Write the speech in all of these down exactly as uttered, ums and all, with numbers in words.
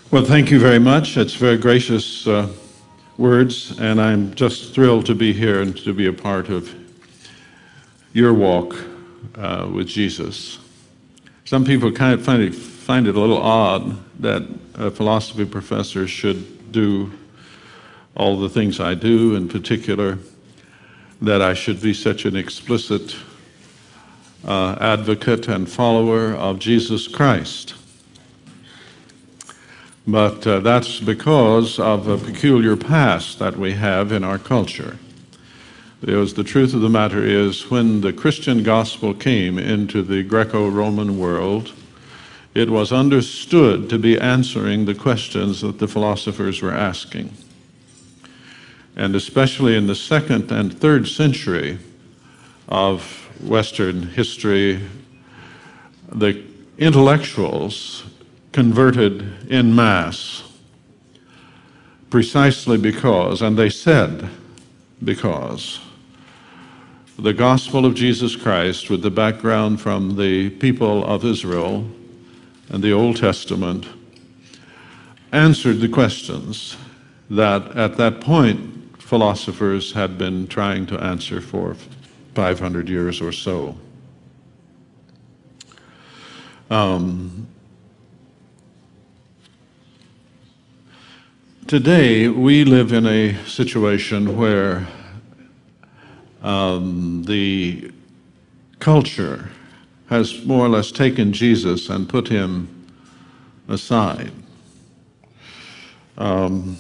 Well, thank you very much. It's very gracious uh, words, and I'm just thrilled to be here and to be a part of your walk uh, with Jesus. Some people kind of find it, find it a little odd that a philosophy professor should do all the things I do, in particular, that I should be such an explicit uh, advocate and follower of Jesus Christ. But uh, that's because of a peculiar past that we have in our culture. Because the truth of the matter is, when the Christian gospel came into the Greco-Roman world, it was understood to be answering the questions that the philosophers were asking. And especially in the second and third century of Western history, the intellectuals converted en masse precisely because, and they said because, the gospel of Jesus Christ, with the background from the people of Israel and the Old Testament, answered the questions that at that point philosophers had been trying to answer for five hundred years or so. Um, Today, we live in a situation where um, the culture has more or less taken Jesus and put him aside. Um,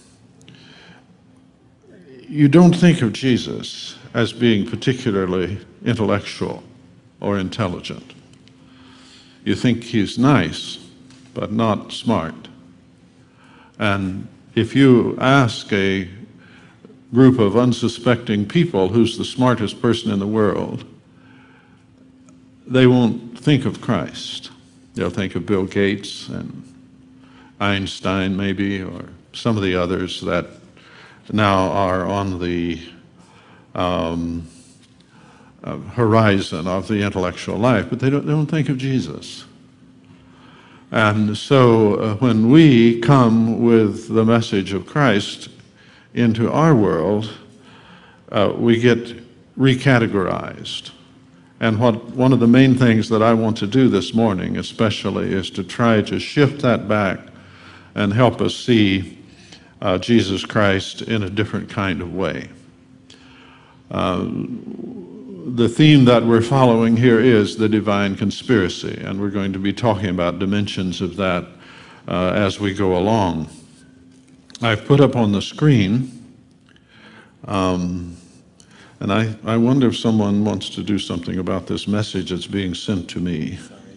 you don't think of Jesus as being particularly intellectual or intelligent. You think he's nice, but not smart. And if you ask a group of unsuspecting people who's the smartest person in the world, they won't think of Christ. They'll think of Bill Gates and Einstein maybe, or some of the others that now are on the um, uh, horizon of the intellectual life, but they don't, they don't think of Jesus. And so uh, when we come with the message of Christ into our world, uh, we get recategorized. And what one of the main things that I want to do this morning especially is to try to shift that back and help us see uh, Jesus Christ in a different kind of way. Uh, The theme that we're following here is the divine conspiracy, and we're going to be talking about dimensions of that uh, as we go along. I've put up on the screen, um, and I, I wonder if someone wants to do something about this message that's being sent to me.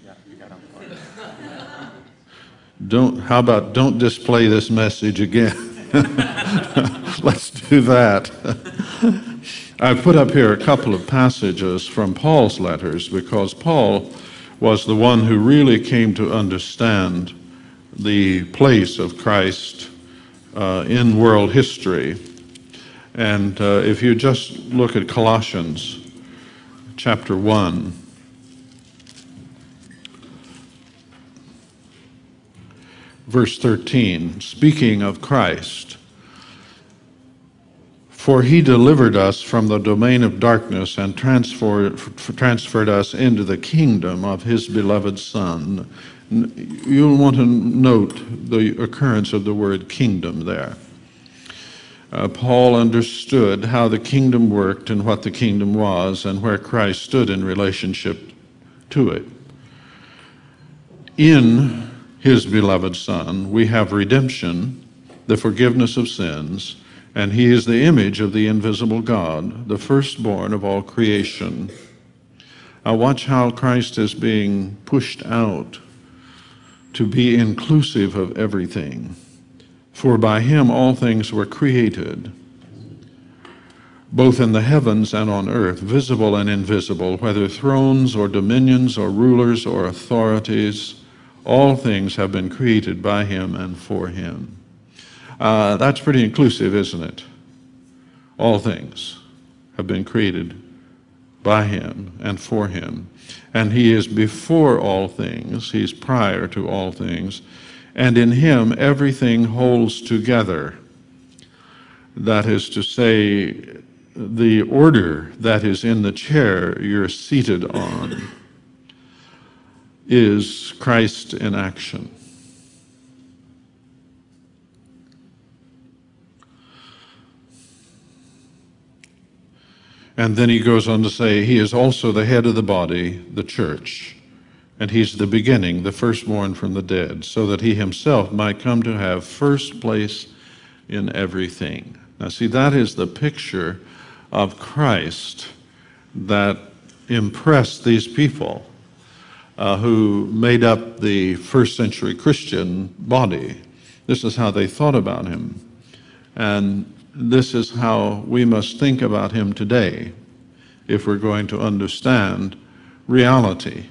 Don't, how about don't display this message again? Let's do that. I've put up here a couple of passages from Paul's letters because Paul was the one who really came to understand the place of Christ uh, in world history. And uh, if you just look at Colossians chapter one, verse thirteen, speaking of Christ, "For he delivered us from the domain of darkness and transferred, transferred us into the kingdom of his beloved Son." You'll want to note the occurrence of the word kingdom there. Uh, Paul understood how the kingdom worked and what the kingdom was and where Christ stood in relationship to it. In his beloved Son, we have redemption, the forgiveness of sins, and he is the image of the invisible God, the firstborn of all creation. Now watch how Christ is being pushed out to be inclusive of everything. "For by him all things were created, both in the heavens and on earth, visible and invisible, whether thrones or dominions or rulers or authorities, all things have been created by him and for him." Uh, that's pretty inclusive, isn't it? All things have been created by him and for him. And he is before all things. He's prior to all things. and in him everything holds together. That is to say, the order that is in the chair you're seated on is Christ in action. And then he goes on to say, he is also the head of the body, the church, and he's the beginning, the firstborn from the dead, so that he himself might come to have first place in everything. Now see, that is the picture of Christ that impressed these people uh, who made up the first century Christian body. This is how they thought about him. And this is how we must think about him today if we're going to understand reality.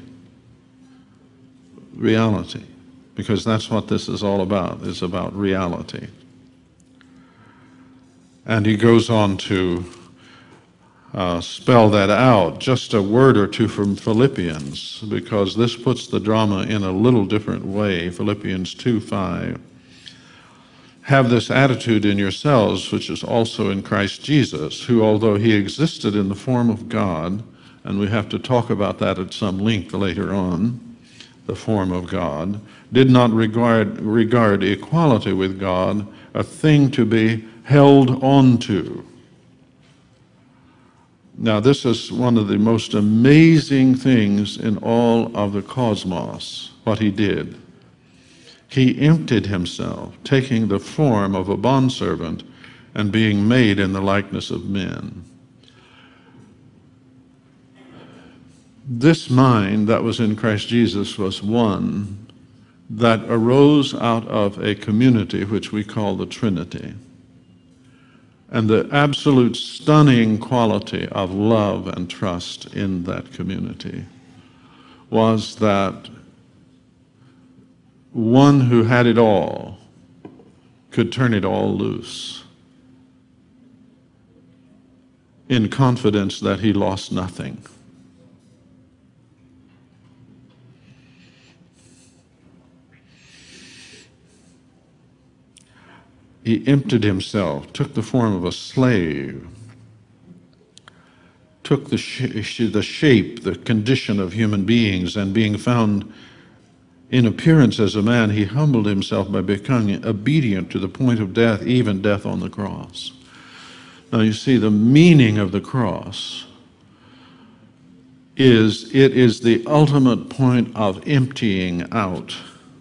Reality. Because that's what this is all about, is about reality. And he goes on to uh, spell that out. Just a word or two from Philippians, because this puts the drama in a little different way. Philippians two five. Have this attitude in yourselves, which is also in Christ Jesus, who, although he existed in the form of God, and we have to talk about that at some length later on, the form of God, did not regard, regard equality with God a thing to be held on to. Now, this is one of the most amazing things in all of the cosmos, what he did. He emptied himself, taking the form of a bondservant and being made in the likeness of men. This mind that was in Christ Jesus was one that arose out of a community which we call the Trinity. And the absolute stunning quality of love and trust in that community was that one who had it all could turn it all loose in confidence that he lost nothing. He emptied himself, took the form of a slave, took the, sh- the shape, the condition of human beings, and being found in appearance as a man, he humbled himself by becoming obedient to the point of death, even death on the cross. Now you see, the meaning of the cross is it is the ultimate point of emptying out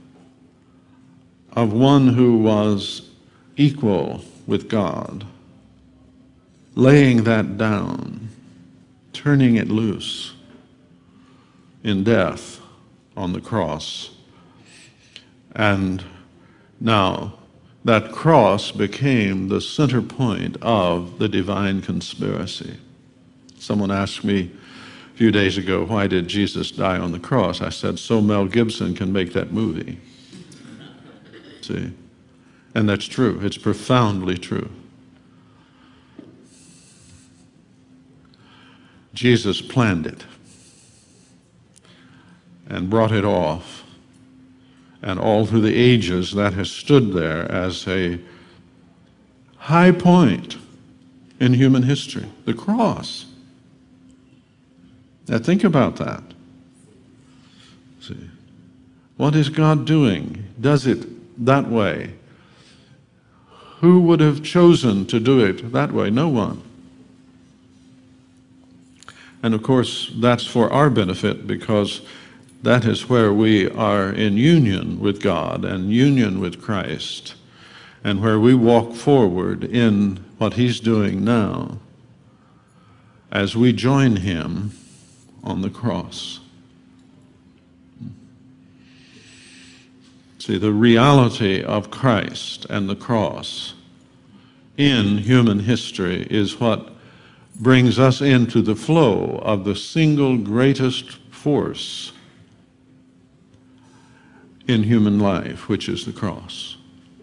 of one who was equal with God, laying that down, turning it loose in death on the cross. And now that cross became the center point of the divine conspiracy. Someone asked me a few days ago, why did Jesus die on the cross? I said, so Mel Gibson can make that movie. See? And that's true. It's profoundly true. Jesus planned it and brought it off. And all through the ages, that has stood there as a high point in human history, the cross. Now think about that. See, what is God doing? Does it that way. Who would have chosen to do it that way? No one. And of course, that's for our benefit, because that is where we are in union with God and union with Christ, and where we walk forward in what he's doing now as we join him on the cross. See, the reality of Christ and the cross in human history is what brings us into the flow of the single greatest force in human life, which is the cross.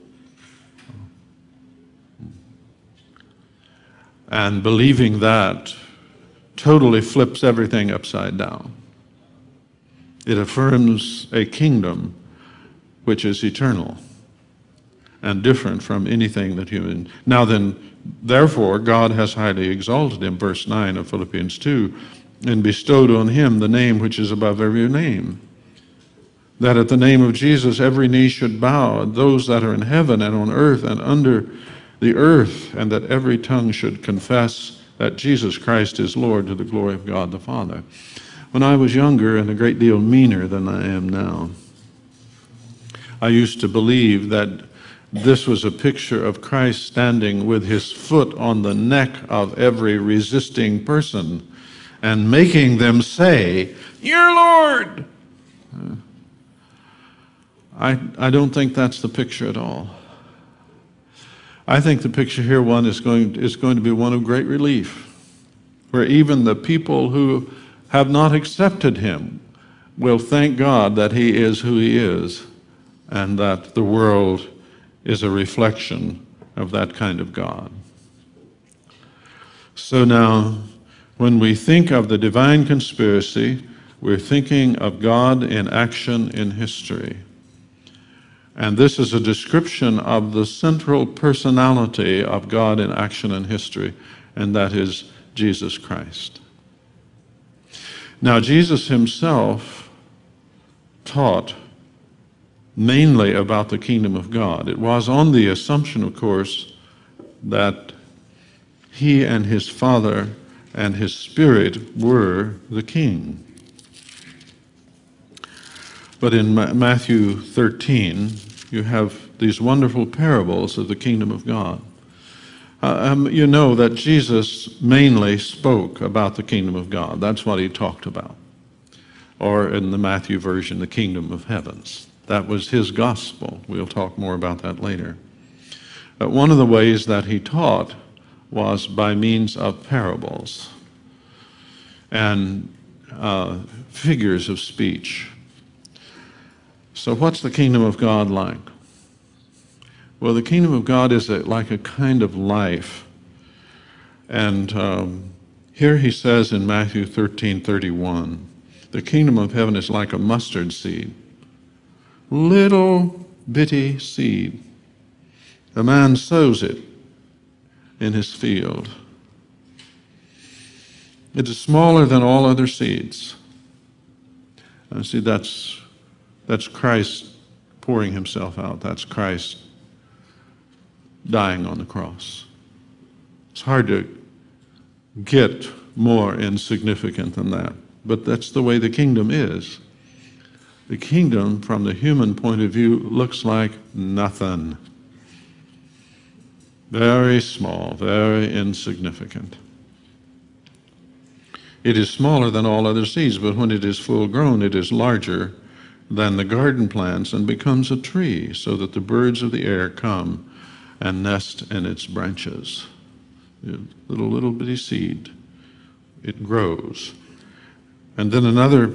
And believing that totally flips everything upside down. It affirms a kingdom which is eternal and different from anything that human. Now then, therefore, God has highly exalted him, verse nine of Philippians two, and bestowed on him the name which is above every name, that at the name of Jesus every knee should bow, those that are in heaven and on earth and under the earth, and that every tongue should confess that Jesus Christ is Lord, to the glory of God the Father. When I was younger and a great deal meaner than I am now, I used to believe that this was a picture of Christ standing with his foot on the neck of every resisting person and making them say, "Your Lord." Uh, I, I don't think that's the picture at all. I think the picture here one is going, is going to be one of great relief, where even the people who have not accepted him will thank God that he is who he is, and that the world is a reflection of that kind of God. So now, when we think of the divine conspiracy, we're thinking of God in action in history. And this is a description of the central personality of God in action in history, and that is Jesus Christ. Now, Jesus himself taught mainly about the kingdom of God. It was on the assumption, of course, that he and his Father and his Spirit were the king. But in Matthew thirteen, you have these wonderful parables of the kingdom of God. Uh, um, you know that Jesus mainly spoke about the kingdom of God. That's what he talked about. Or in the Matthew version, the kingdom of heavens. That was his gospel. We'll talk more about that later. But one of the ways that he taught was by means of parables and uh, figures of speech. So what's the kingdom of God like? Well, the kingdom of God is a, like a kind of life. And um, here he says in Matthew thirteen thirty-one, the kingdom of heaven is like a mustard seed. Little bitty seed. A man sows it in his field. It is smaller than all other seeds. And see, that's That's Christ pouring himself out. That's Christ dying on the cross. It's hard to get more insignificant than that, but that's the way the kingdom is. The kingdom, from the human point of view, looks like nothing. Very small, very insignificant. It is smaller than all other seeds, but when it is full grown, it is larger than the garden plants and becomes a tree, so that the birds of the air come and nest in its branches. Little, little bitty seed. It grows. And then another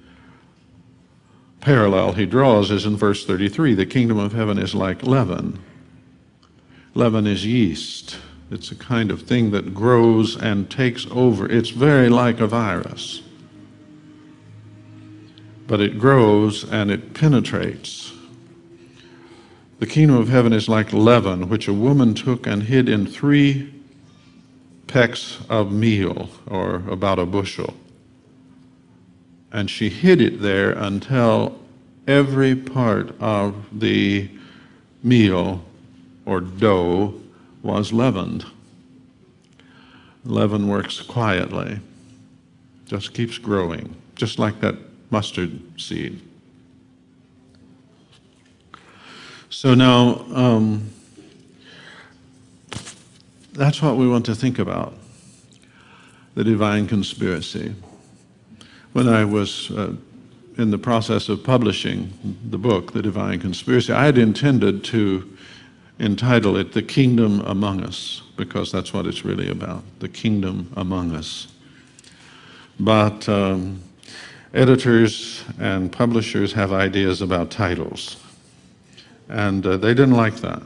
parallel he draws is in verse thirty-three. The kingdom of heaven is like leaven. Leaven is yeast. It's a kind of thing that grows and takes over. It's very like a virus. But it grows and it penetrates. The kingdom of heaven is like leaven, which a woman took and hid in three pecks of meal, or about a bushel. And she hid it there until every part of the meal or dough was leavened. Leaven works quietly, just keeps growing, just like that mustard seed. So now, um, that's what we want to think about, the divine conspiracy. When I was uh, in the process of publishing the book, The Divine Conspiracy, I had intended to entitle it The Kingdom Among Us, because that's what it's really about, the kingdom among us. But um, editors and publishers have ideas about titles, and uh, they didn't like that.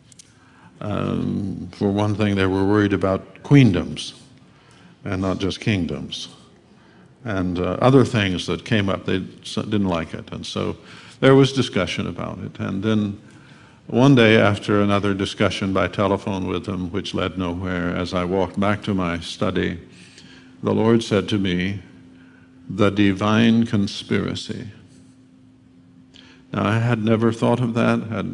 Um, for one thing, they were worried about queendoms and not just kingdoms. And uh, other things that came up, they didn't like it. And so there was discussion about it. And then one day, after another discussion by telephone with him, which led nowhere, as I walked back to my study, the Lord said to me, "The divine conspiracy." Now, I had never thought of that, had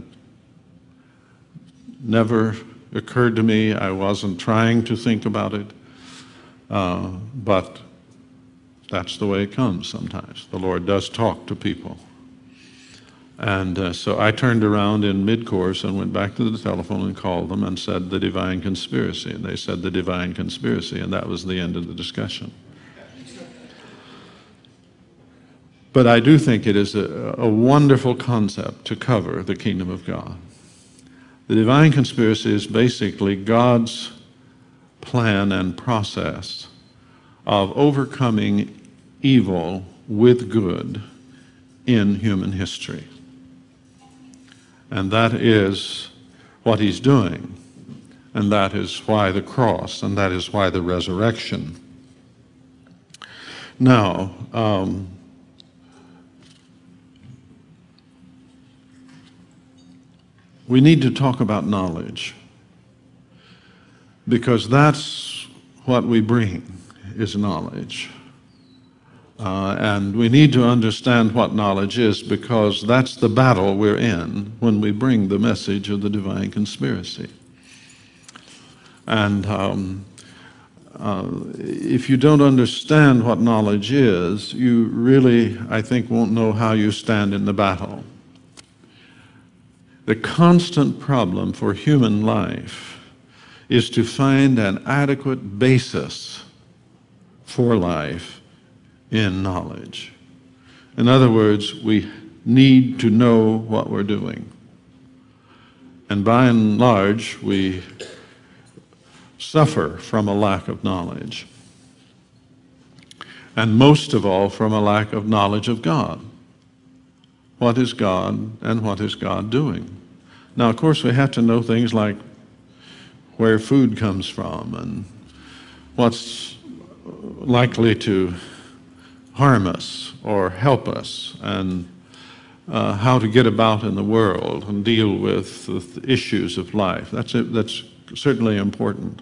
never occurred to me. I wasn't trying to think about it, uh, but that's the way it comes sometimes. The Lord does talk to people. And uh, so I turned around in mid-course and went back to the telephone and called them and said, "The divine conspiracy." And they said, "The divine conspiracy." And that was the end of the discussion. But I do think it is a, a wonderful concept to cover the kingdom of God. The divine conspiracy is basically God's plan and process of overcoming evil with good in human history. And that is what he's doing. And that is why the cross, and that is why the resurrection. Now, um, we need to talk about knowledge, because that's what we bring, is knowledge. Uh, and we need to understand what knowledge is, because that's the battle we're in when we bring the message of the divine conspiracy. And um, uh, if you don't understand what knowledge is, you really, I think, won't know how you stand in the battle. The constant problem for human life is to find an adequate basis for life in knowledge. In other words, we need to know what we're doing. And by and large, we suffer from a lack of knowledge. And most of all, from a lack of knowledge of God. What is God and what is God doing? Now, of course, we have to know things like where food comes from and what's likely to harm us or help us, and uh, how to get about in the world and deal with the issues of life. That's it, that's certainly important.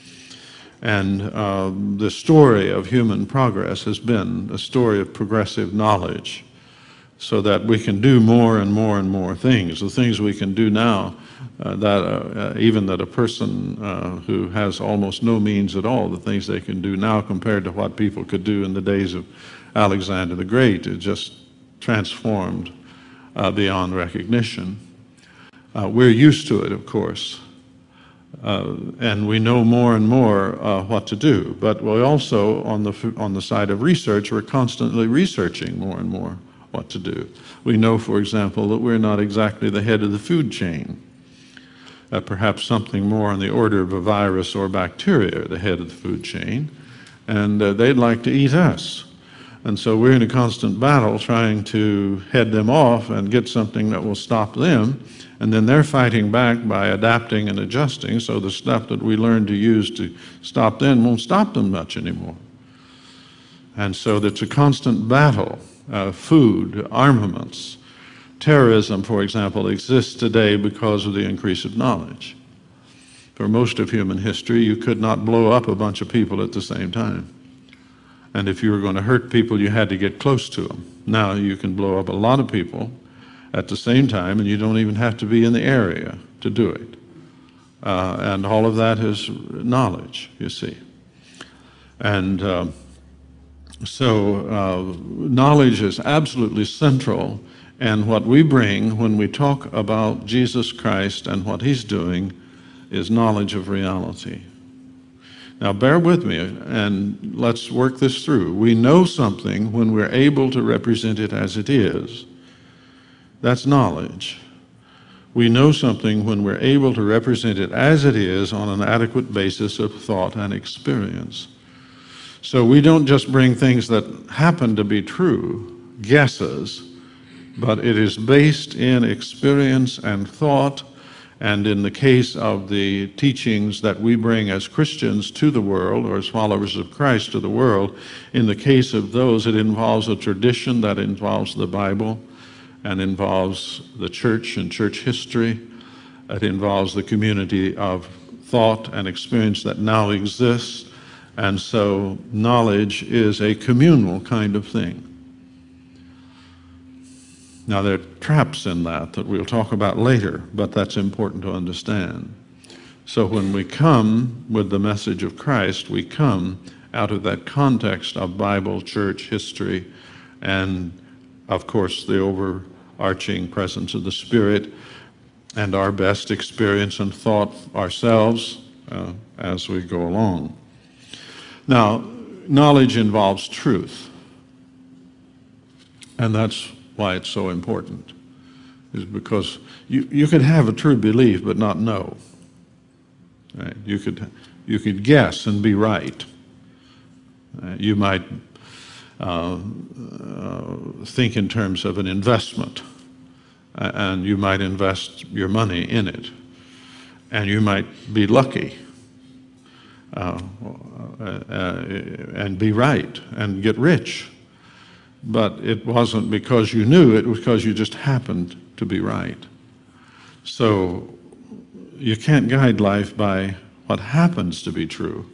And uh, the story of human progress has been a story of progressive knowledge, so that we can do more and more and more things. The things we can do now, uh, that uh, even that a person uh, who has almost no means at all, the things they can do now compared to what people could do in the days of Alexander the Great, is just transformed uh, beyond recognition. Uh, we're used to it, of course, uh, and we know more and more uh, what to do. But we also, on the on the side of research, we're constantly researching more and more what to do. We know, for example, that we're not exactly the head of the food chain. Uh, perhaps something more on the order of a virus or bacteria are the head of the food chain, and uh, they'd like to eat us. And so we're in a constant battle trying to head them off and get something that will stop them, and then they're fighting back by adapting and adjusting, so the stuff that we learned to use to stop them won't stop them much anymore. And so it's a constant battle. Uh, food, armaments, terrorism, for example, exists today because of the increase of knowledge. For most of human history, you could not blow up a bunch of people at the same time. And if you were going to hurt people, you had to get close to them. Now you can blow up a lot of people at the same time, and you don't even have to be in the area to do it. Uh, and all of that is knowledge, you see. And uh, so uh, knowledge is absolutely central, and what we bring when we talk about Jesus Christ and what he's doing is knowledge of reality. Now bear with me and let's work this through. We know something when we're able to represent it as it is. That's knowledge. We know something when we're able to represent it as it is on an adequate basis of thought and experience. So we don't just bring things that happen to be true, guesses, but it is based in experience and thought, and in the case of the teachings that we bring as Christians to the world, or as followers of Christ to the world, in the case of those, it involves a tradition that involves the Bible, and involves the church and church history. It involves the community of thought and experience that now exists. And so knowledge is a communal kind of thing. Now, there are traps in that that we'll talk about later, but that's important to understand. So when we come with the message of Christ, we come out of that context of Bible, church, history, and, of course, the overarching presence of the Spirit, and our best experience and thought ourselves uh, as we go along. Now, knowledge involves truth, and that's why it's so important, is because you, you could have a true belief but not know. Right? You could, you could guess and be right. Uh, you might uh, uh, think in terms of an investment, uh, and you might invest your money in it, and you might be lucky uh, uh, uh, and be right and get rich. But it wasn't because you knew, it was because you just happened to be right. So you can't guide life by what happens to be true.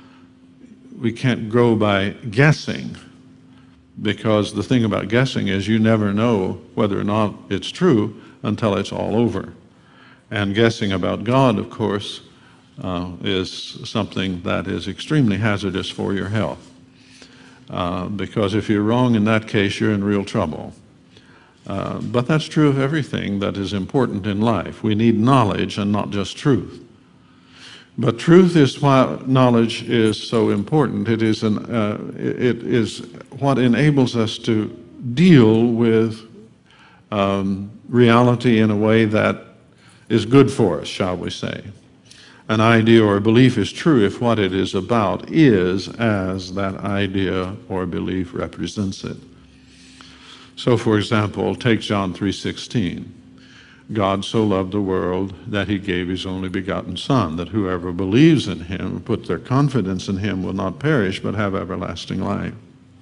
We can't go by guessing, because the thing about guessing is you never know whether or not it's true until it's all over. And guessing about God, of course, uh, is something that is extremely hazardous for your health. Uh, because if you're wrong in that case, you're in real trouble. Uh, but that's true of everything that is important in life. We need knowledge and not just truth. But truth is why knowledge is so important. It is, an, uh, it is what enables us to deal with um, reality in a way that is good for us, shall we say. An idea or a belief is true if what it is about is as that idea or belief represents it. So, for example, take John three sixteen. God so loved the world that he gave his only begotten Son, that whoever believes in him, put their confidence in him, will not perish but have everlasting life.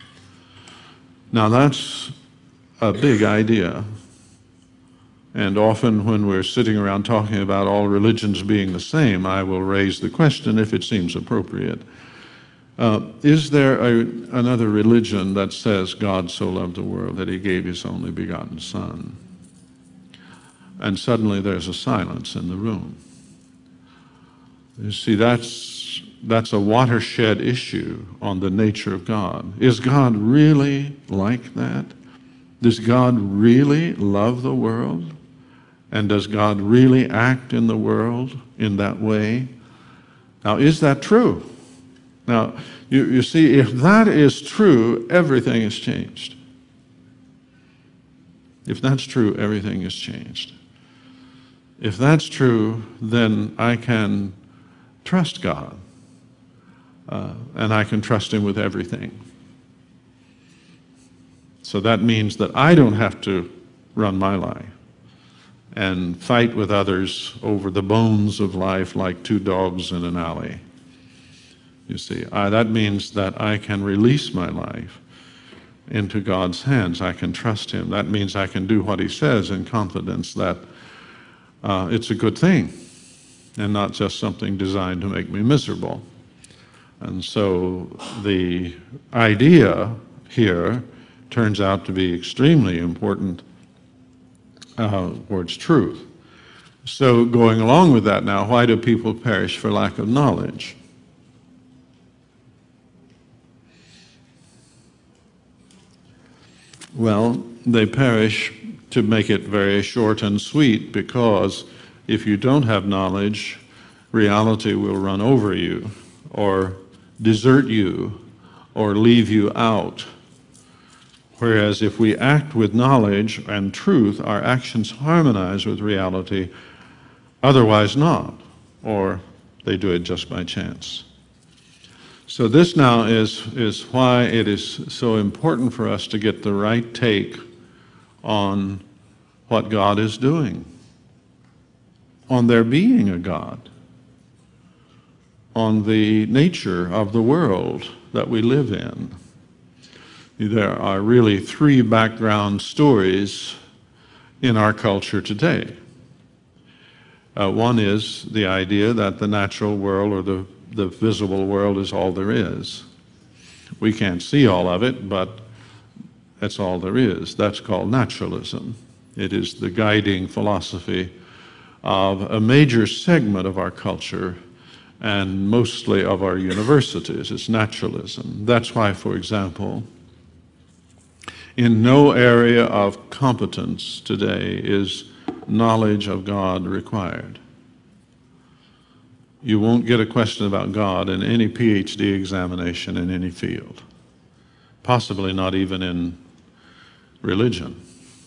Now, that's a big idea. And often when we're sitting around talking about all religions being the same, I will raise the question, if it seems appropriate, uh, is there a, another religion that says God so loved the world that he gave his only begotten Son? And suddenly there's a silence in the room. You see, that's, that's a watershed issue on the nature of God. Is God really like that? Does God really love the world? And does God really act in the world in that way? Now, is that true? Now, you, you see, if that is true, everything is changed. If that's true, everything is changed. If that's true, then I can trust God, uh, and I can trust him with everything. So that means that I don't have to run my life and fight with others over the bones of life like two dogs in an alley. You see, I, that means that I can release my life into God's hands. I can trust him. That means I can do what he says in confidence that uh, it's a good thing and not just something designed to make me miserable. And so the idea here turns out to be extremely important uh, towards truth. So going along with that now, why do people perish for lack of knowledge? Well, they perish, to make it very short and sweet, because if you don't have knowledge, reality will run over you or desert you or leave you out. Whereas if we act with knowledge and truth, our actions harmonize with reality, otherwise not, or they do it just by chance. So this now is, is why it is so important for us to get the right take on what God is doing, on there being a God, on the nature of the world that we live in. There are really three background stories in our culture today. Uh, one is the idea that the natural world or the, the visible world is all there is. We can't see all of it, but that's all there is. That's called naturalism. It is the guiding philosophy of a major segment of our culture and mostly of our universities. It's naturalism. That's why, for example, in no area of competence today is knowledge of God required. You won't get a question about God in any P H D examination in any field, possibly not even in religion.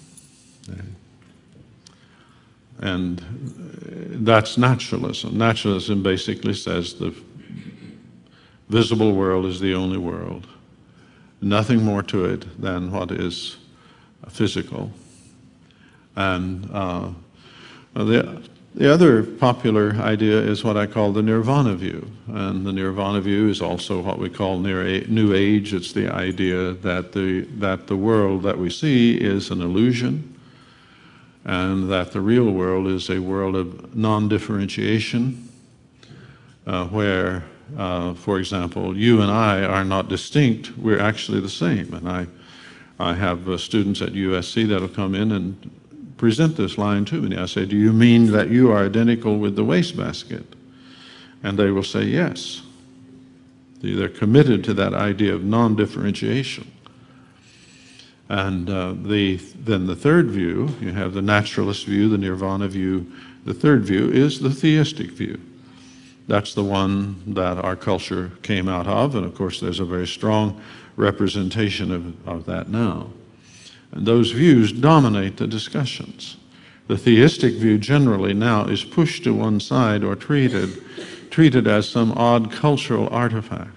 And that's naturalism. Naturalism basically says the visible world is the only world. Nothing more to it than what is physical. And uh, the, the other popular idea is what I call the nirvana view. And the nirvana view is also what we call New Age. It's the idea that the, that the world that we see is an illusion, and that the real world is a world of non-differentiation, uh, where, uh, for example, you and I are not distinct, we're actually the same. And I, I have uh, students at U S C that'll come in and present this line to me. I say, do you mean that you are identical with the wastebasket? And they will say yes. They're committed to that idea of non-differentiation. And uh, the, then the third view, you have the naturalist view, the nirvana view. The third view is the theistic view. That's the one that our culture came out of, and of course there's a very strong representation of, of that now. And those views dominate the discussions. The theistic view generally now is pushed to one side or treated, treated as some odd cultural artifact.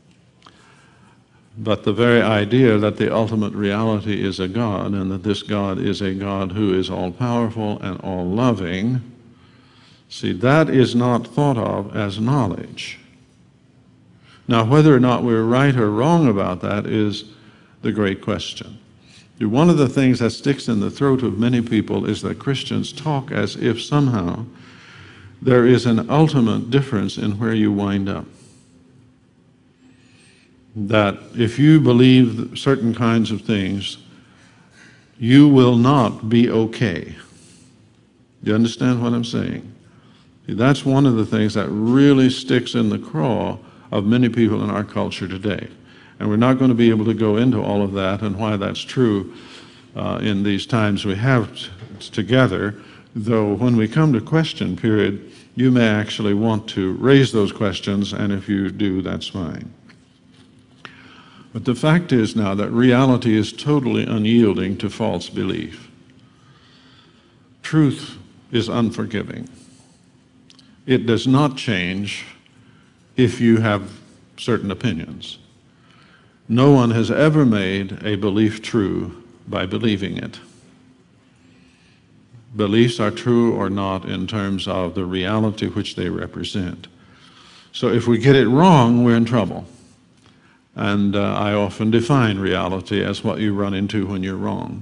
But the very idea that the ultimate reality is a God, and that this God is a God who is all-powerful and all-loving, see, that is not thought of as knowledge. Now, whether or not we're right or wrong about that is the great question. One of the things that sticks in the throat of many people is that Christians talk as if somehow there is an ultimate difference in where you wind up. That if you believe certain kinds of things, you will not be okay. You understand what I'm saying? That's one of the things that really sticks in the craw of many people in our culture today. And we're not going to be able to go into all of that and why that's true uh, in these times we have t- together, though when we come to question period, you may actually want to raise those questions, and if you do, that's fine. But the fact is now that reality is totally unyielding to false belief. Truth is unforgiving. It does not change if you have certain opinions. No one has ever made a belief true by believing it. Beliefs are true or not in terms of the reality which they represent. So if we get it wrong, we're in trouble. And uh, I often define reality as what you run into when you're wrong.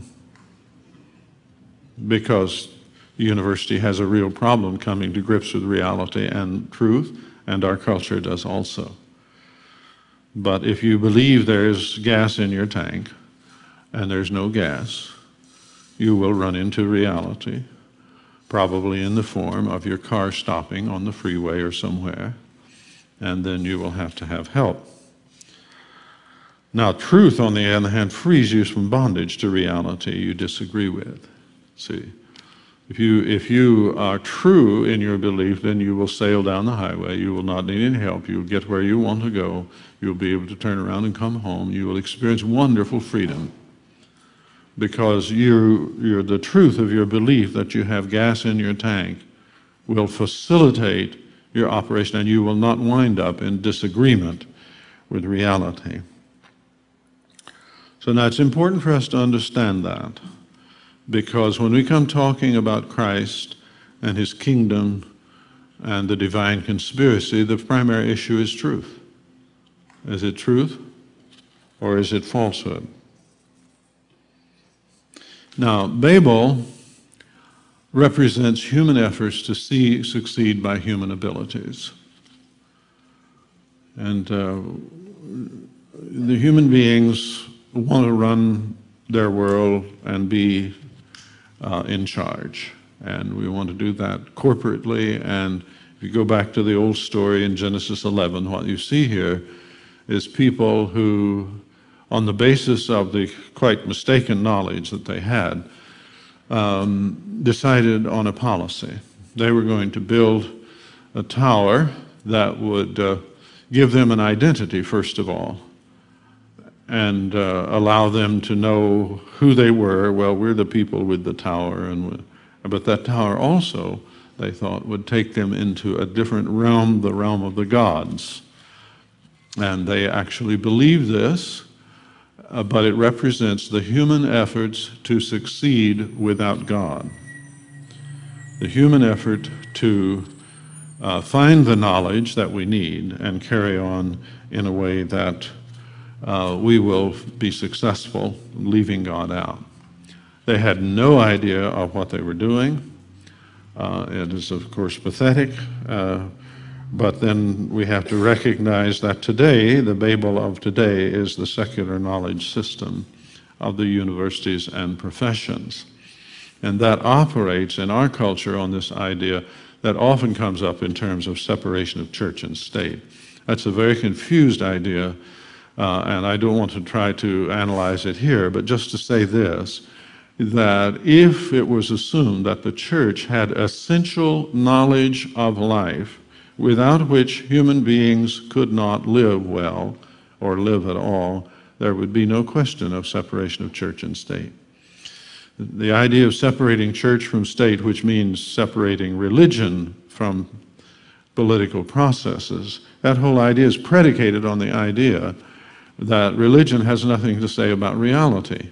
Because the university has a real problem coming to grips with reality and truth, and our culture does also. But if you believe there's gas in your tank and there's no gas, you will run into reality, probably in the form of your car stopping on the freeway or somewhere, and then you will have to have help. Now, truth, on the other hand, frees you from bondage to reality you disagree with. See, if you, if you are true in your belief, then you will sail down the highway. You will not need any help. You'll get where you want to go. You'll be able to turn around and come home. You will experience wonderful freedom because you, you're, the truth of your belief that you have gas in your tank will facilitate your operation, and you will not wind up in disagreement with reality. So now it's important for us to understand that, because when we come talking about Christ and his kingdom and the divine conspiracy, the primary issue is truth. Is it truth or is it falsehood? Now, Babel represents human efforts to see succeed by human abilities. And uh, the human beings want to run their world and be uh, in charge. And we want to do that corporately. And if you go back to the old story in Genesis eleven, what you see here is people who, on the basis of the quite mistaken knowledge that they had, um, decided on a policy. They were going to build a tower that would uh, give them an identity, first of all, and uh, allow them to know who they were. Well, we're the people with the tower, and but that tower also, they thought, would take them into a different realm, the realm of the gods. And they actually believe this, uh, but it represents the human efforts to succeed without God. The human effort to uh, find the knowledge that we need and carry on in a way that uh, we will be successful, leaving God out. They had no idea of what they were doing. Uh, it is, of course, pathetic. Uh, But then we have to recognize that today, the Babel of today is the secular knowledge system of the universities and professions. And that operates in our culture on this idea that often comes up in terms of separation of church and state. That's a very confused idea, uh, and I don't want to try to analyze it here, but just to say this, that if it was assumed that the church had essential knowledge of life, without which human beings could not live well or live at all, there would be no question of separation of church and state. The idea of separating church from state, which means separating religion from political processes, that whole idea is predicated on the idea that religion has nothing to say about reality.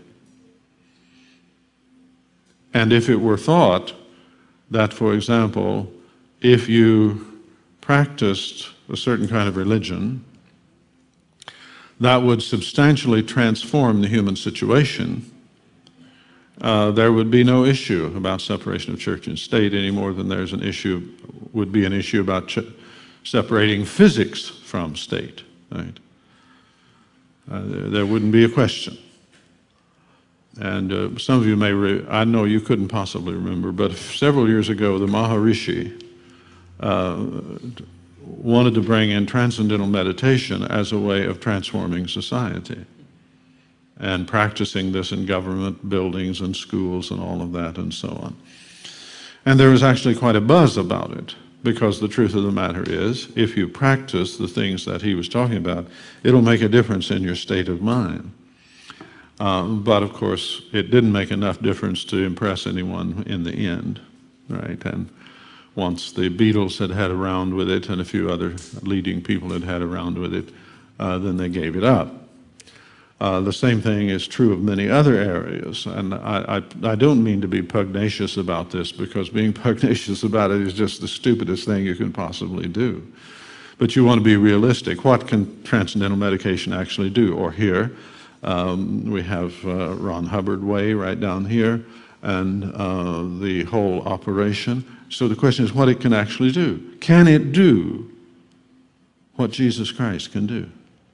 And if it were thought that, for example, if you practiced a certain kind of religion that would substantially transform the human situation, uh, there would be no issue about separation of church and state any more than there's an issue, would be an issue about ch- separating physics from state, right? Uh, there, there wouldn't be a question. And uh, some of you may, re- I know you couldn't possibly remember, but several years ago, the Maharishi Uh, wanted to bring in transcendental meditation as a way of transforming society and practicing this in government buildings and schools and all of that and so on. And there was actually quite a buzz about it, because the truth of the matter is, if you practice the things that he was talking about, it'll make a difference in your state of mind. Uh, but of course, it didn't make enough difference to impress anyone in the end, right? And once the Beatles had had a round with it and a few other leading people had had a round with it, uh, then they gave it up. Uh, the same thing is true of many other areas. And I, I, I don't mean to be pugnacious about this, because being pugnacious about it is just the stupidest thing you can possibly do. But you want to be realistic. What can transcendental medication actually do? Or here, um, we have uh, Ron Hubbard Way right down here, and uh, the whole operation. So the question is what it can actually do. Can it do what Jesus Christ can do?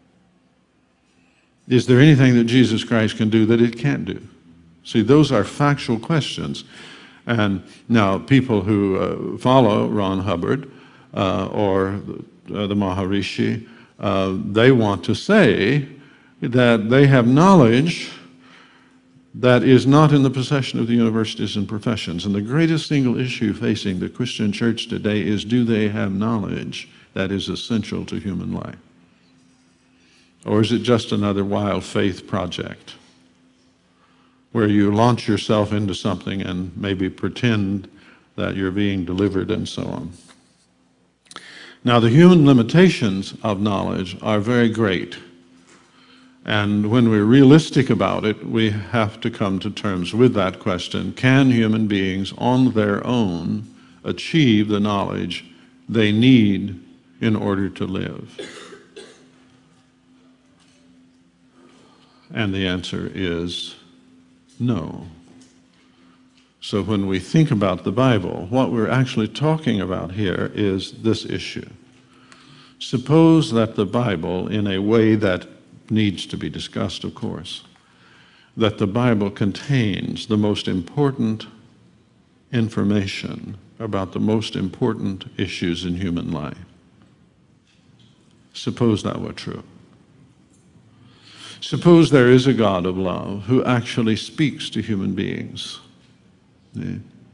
Is there anything that Jesus Christ can do that it can't do? See, those are factual questions. And now people who uh, follow Ron Hubbard uh, or uh, the Maharishi, uh, they want to say that they have knowledge that is not in the possession of the universities and professions. And the greatest single issue facing the Christian church today is, do they have knowledge that is essential to human life? Or is it just another wild faith project where you launch yourself into something and maybe pretend that you're being delivered and so on? Now, the human limitations of knowledge are very great. And when we're realistic about it, we have to come to terms with that question. Can human beings on their own achieve the knowledge they need in order to live? And the answer is no. So when we think about the Bible, what we're actually talking about here is this issue. Suppose that the Bible, in a way that needs to be discussed, of course, that the Bible contains the most important information about the most important issues in human life. Suppose that were true. Suppose there is a God of love who actually speaks to human beings. Yeah.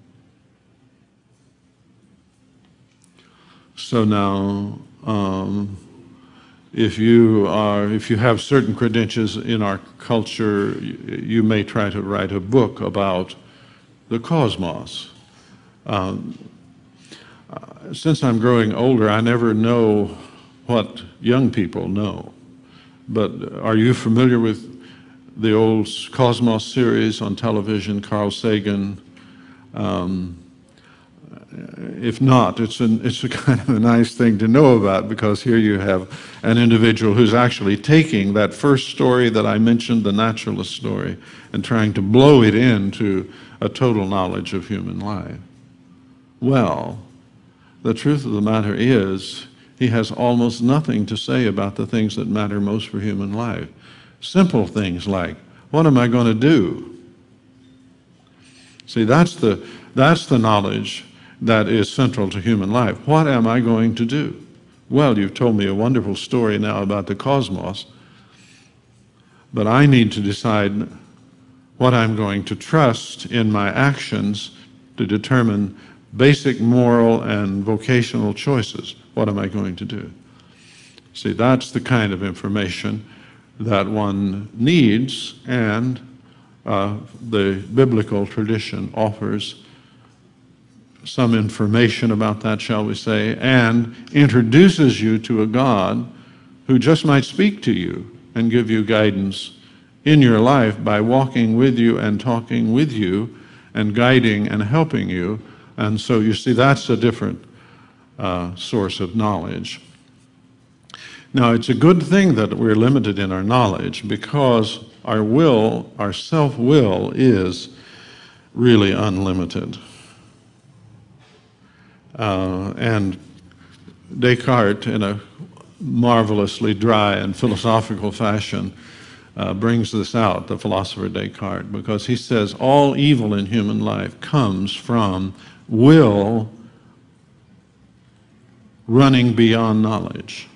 So now, um, if you are, if you have certain credentials in our culture, you, you may try to write a book about the cosmos. Um, uh, since I'm growing older, I never know what young people know. But are you familiar with the old Cosmos series on television, Carl Sagan? Um, if not, it's, an, it's a kind of a nice thing to know about, because here you have an individual who's actually taking that first story that I mentioned, the naturalist story, and trying to blow it into a total knowledge of human life. Well, the truth of the matter is, he has almost nothing to say about the things that matter most for human life. Simple things like, what am I going to do? See, that's the, that's the knowledge that is central to human life. What am I going to do? Well, you've told me a wonderful story now about the cosmos, but I need to decide what I'm going to trust in my actions to determine basic moral and vocational choices. What am I going to do? See, that's the kind of information that one needs, and uh, the biblical tradition offers some information about that, shall we say, and introduces you to a God who just might speak to you and give you guidance in your life by walking with you and talking with you and guiding and helping you. And so you see, that's a different uh, source of knowledge. Now, it's a good thing that we're limited in our knowledge, because our will, our self-will, is really unlimited. Uh, and Descartes, in a marvelously dry and philosophical fashion, uh, brings this out, the philosopher Descartes, because he says all evil in human life comes from will running beyond knowledge.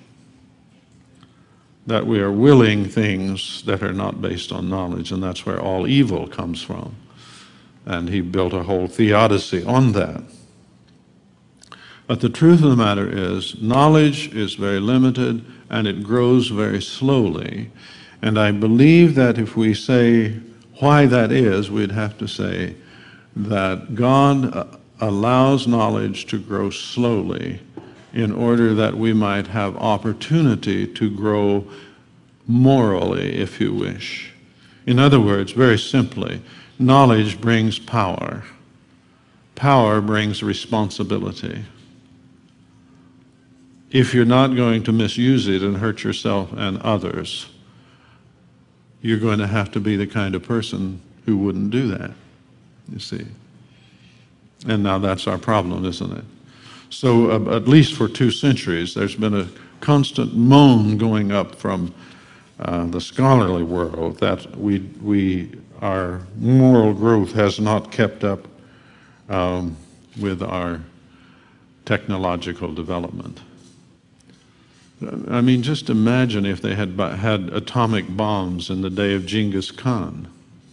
That we are willing things that are not based on knowledge, and that's where all evil comes from. And he built a whole theodicy on that. But the truth of the matter is, knowledge is very limited, and it grows very slowly. And I believe that if we say why that is, we'd have to say that God allows knowledge to grow slowly in order that we might have opportunity to grow morally, if you wish. In other words, very simply, knowledge brings power. Power brings responsibility. If you're not going to misuse it and hurt yourself and others, you're going to have to be the kind of person who wouldn't do that, you see. And now that's our problem, isn't it? So uh, at least for two centuries, there's been a constant moan going up from uh, the scholarly world that we, we, our moral growth has not kept up um, with our technological development. I mean, just imagine if they had had atomic bombs in the day of Genghis Khan.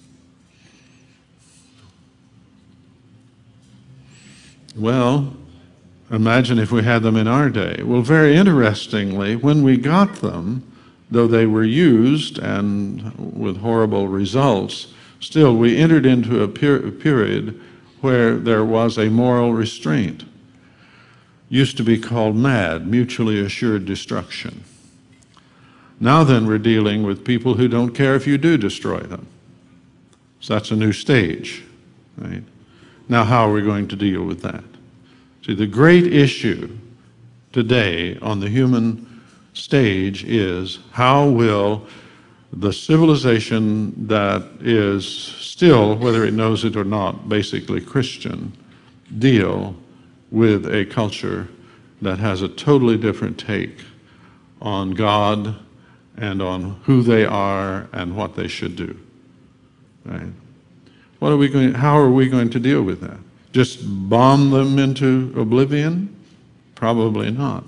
Well, imagine if we had them in our day. Well, very interestingly, when we got them, though they were used and with horrible results, still we entered into a per- period where there was a moral restraint. Used to be called MAD, mutually assured destruction. Now then, we're dealing with people who don't care if you do destroy them. So that's a new stage, right? Now, how are we going to deal with that? See, the great issue today on the human stage is how will the civilization that is still, whether it knows it or not, basically Christian, deal with a culture that has a totally different take on God and on who they are and what they should do. Right? What are we going? How are we going to deal with that? Just bomb them into oblivion? Probably not.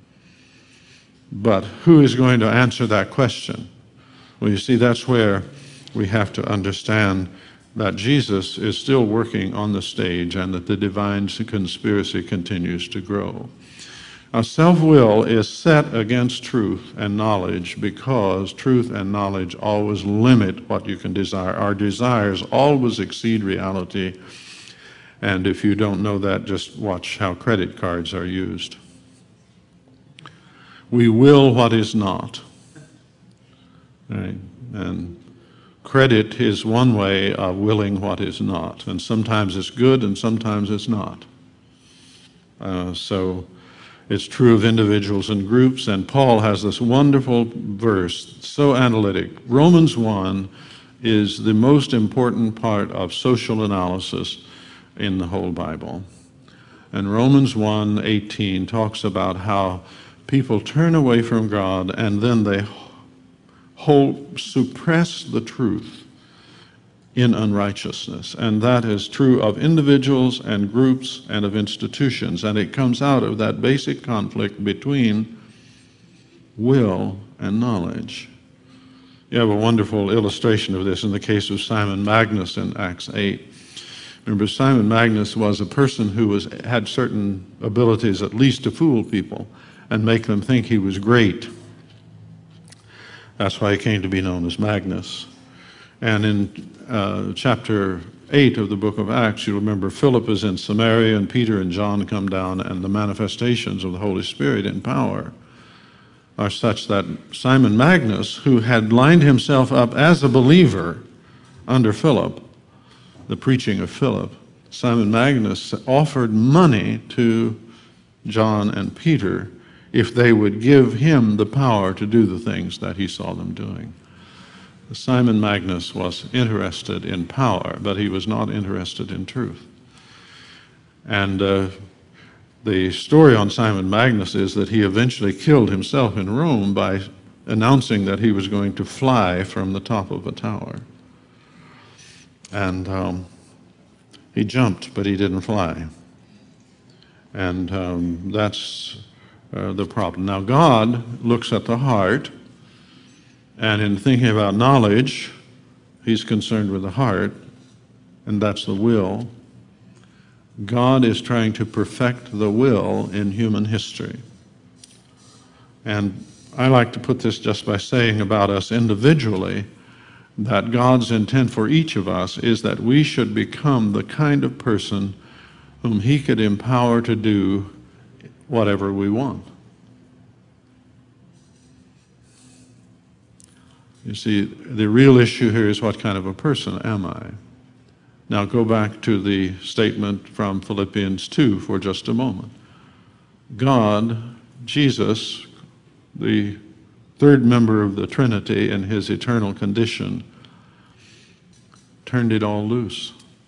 But who is going to answer that question? Well, you see, that's where we have to understand that Jesus is still working on the stage and that the divine conspiracy continues to grow. Now, self-will is set against truth and knowledge because truth and knowledge always limit what you can desire. Our desires always exceed reality. And if you don't know that, just watch how credit cards are used. We will what is not. Right? And credit is one way of willing what is not. And sometimes it's good and sometimes it's not. Uh, so it's true of individuals and groups. And Paul has this wonderful verse, so analytic. Romans one is the most important part of social analysis in the whole Bible. And Romans one eighteen talks about how people turn away from God and then they hold, suppress the truth in unrighteousness. And that is true of individuals and groups and of institutions. And it comes out of that basic conflict between will and knowledge. You have a wonderful illustration of this in the case of Simon Magus in Acts eight. Remember, Simon Magus was a person who was, had certain abilities at least to fool people and make them think he was great. That's why he came to be known as Magnus. And in uh, chapter eight of the book of Acts, you remember Philip is in Samaria and Peter and John come down, and the manifestations of the Holy Spirit in power are such that Simon Magus, who had lined himself up as a believer under Philip, the preaching of Philip, Simon Magus offered money to John and Peter if they would give him the power to do the things that he saw them doing. Simon Magus was interested in power, but he was not interested in truth. And uh, the story on Simon Magus is that he eventually killed himself in Rome by announcing that he was going to fly from the top of a tower. And um, he jumped, but he didn't fly. And um, that's uh, the problem. Now, God looks at the heart, and in thinking about knowledge, he's concerned with the heart, and that's the will. God is trying to perfect the will in human history. And I like to put this just by saying about us individually, that God's intent for each of us is that we should become the kind of person whom he could empower to do whatever we want. You see, the real issue here is what kind of a person am I? Now go back to the statement from Philippians two for just a moment. God, Jesus, the third member of the Trinity in his eternal condition, turned it all loose.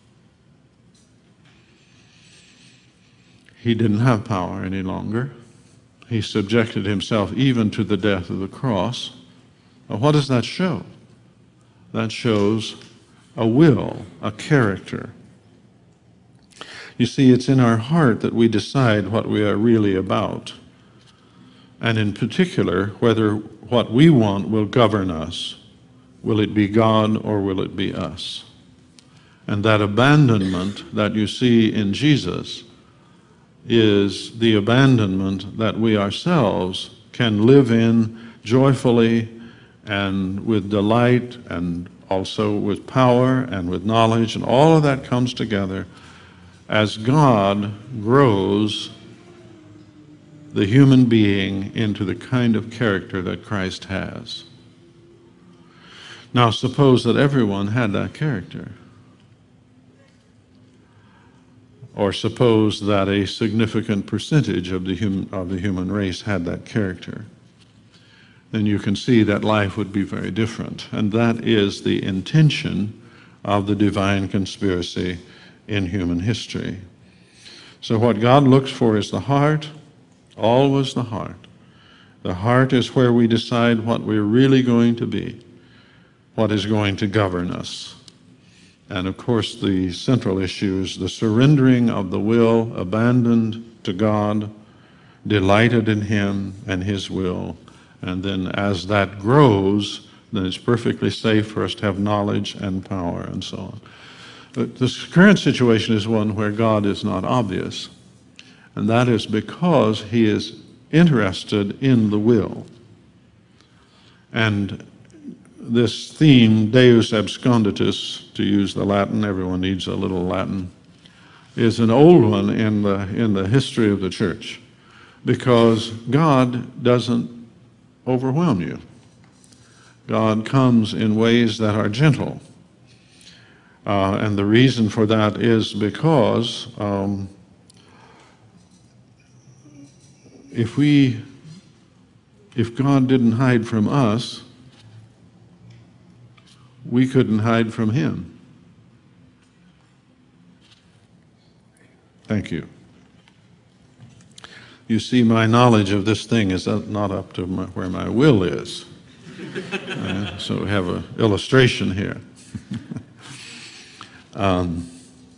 He didn't have power any longer. He subjected himself even to the death of the cross. Now, what does that show? That shows a will, a character. You see, it's in our heart that we decide what we are really about. And in particular, whether what we want will govern us. Will it be God or will it be us? And that abandonment that you see in Jesus is the abandonment that we ourselves can live in joyfully and with delight and also with power and with knowledge, and all of that comes together as God grows the human being into the kind of character that Christ has. Now suppose that everyone had that character. Or suppose that a significant percentage of the, hum, of the human race had that character. then you can see that life would be very different. And that is the intention of the divine conspiracy in human history. So what God looks for is the heart, always the heart. The heart is where we decide what we're really going to be, what is going to govern us. And of course, the central issue is the surrendering of the will, abandoned to God, delighted in Him and His will. And then as that grows, then it's perfectly safe for us to have knowledge and power and so on. But this current situation is one where God is not obvious. And that is because He is interested in the will. And this theme, Deus absconditus, to use the Latin, everyone needs a little Latin, is an old one in the, in the history of the church, because God doesn't overwhelm you. God comes in ways that are gentle. Uh, and the reason for that is because um, if we, if God didn't hide from us, we couldn't hide from Him. Thank you. You see, my knowledge of this thing is not up to my, where my will is. Uh, so we have an illustration here. um,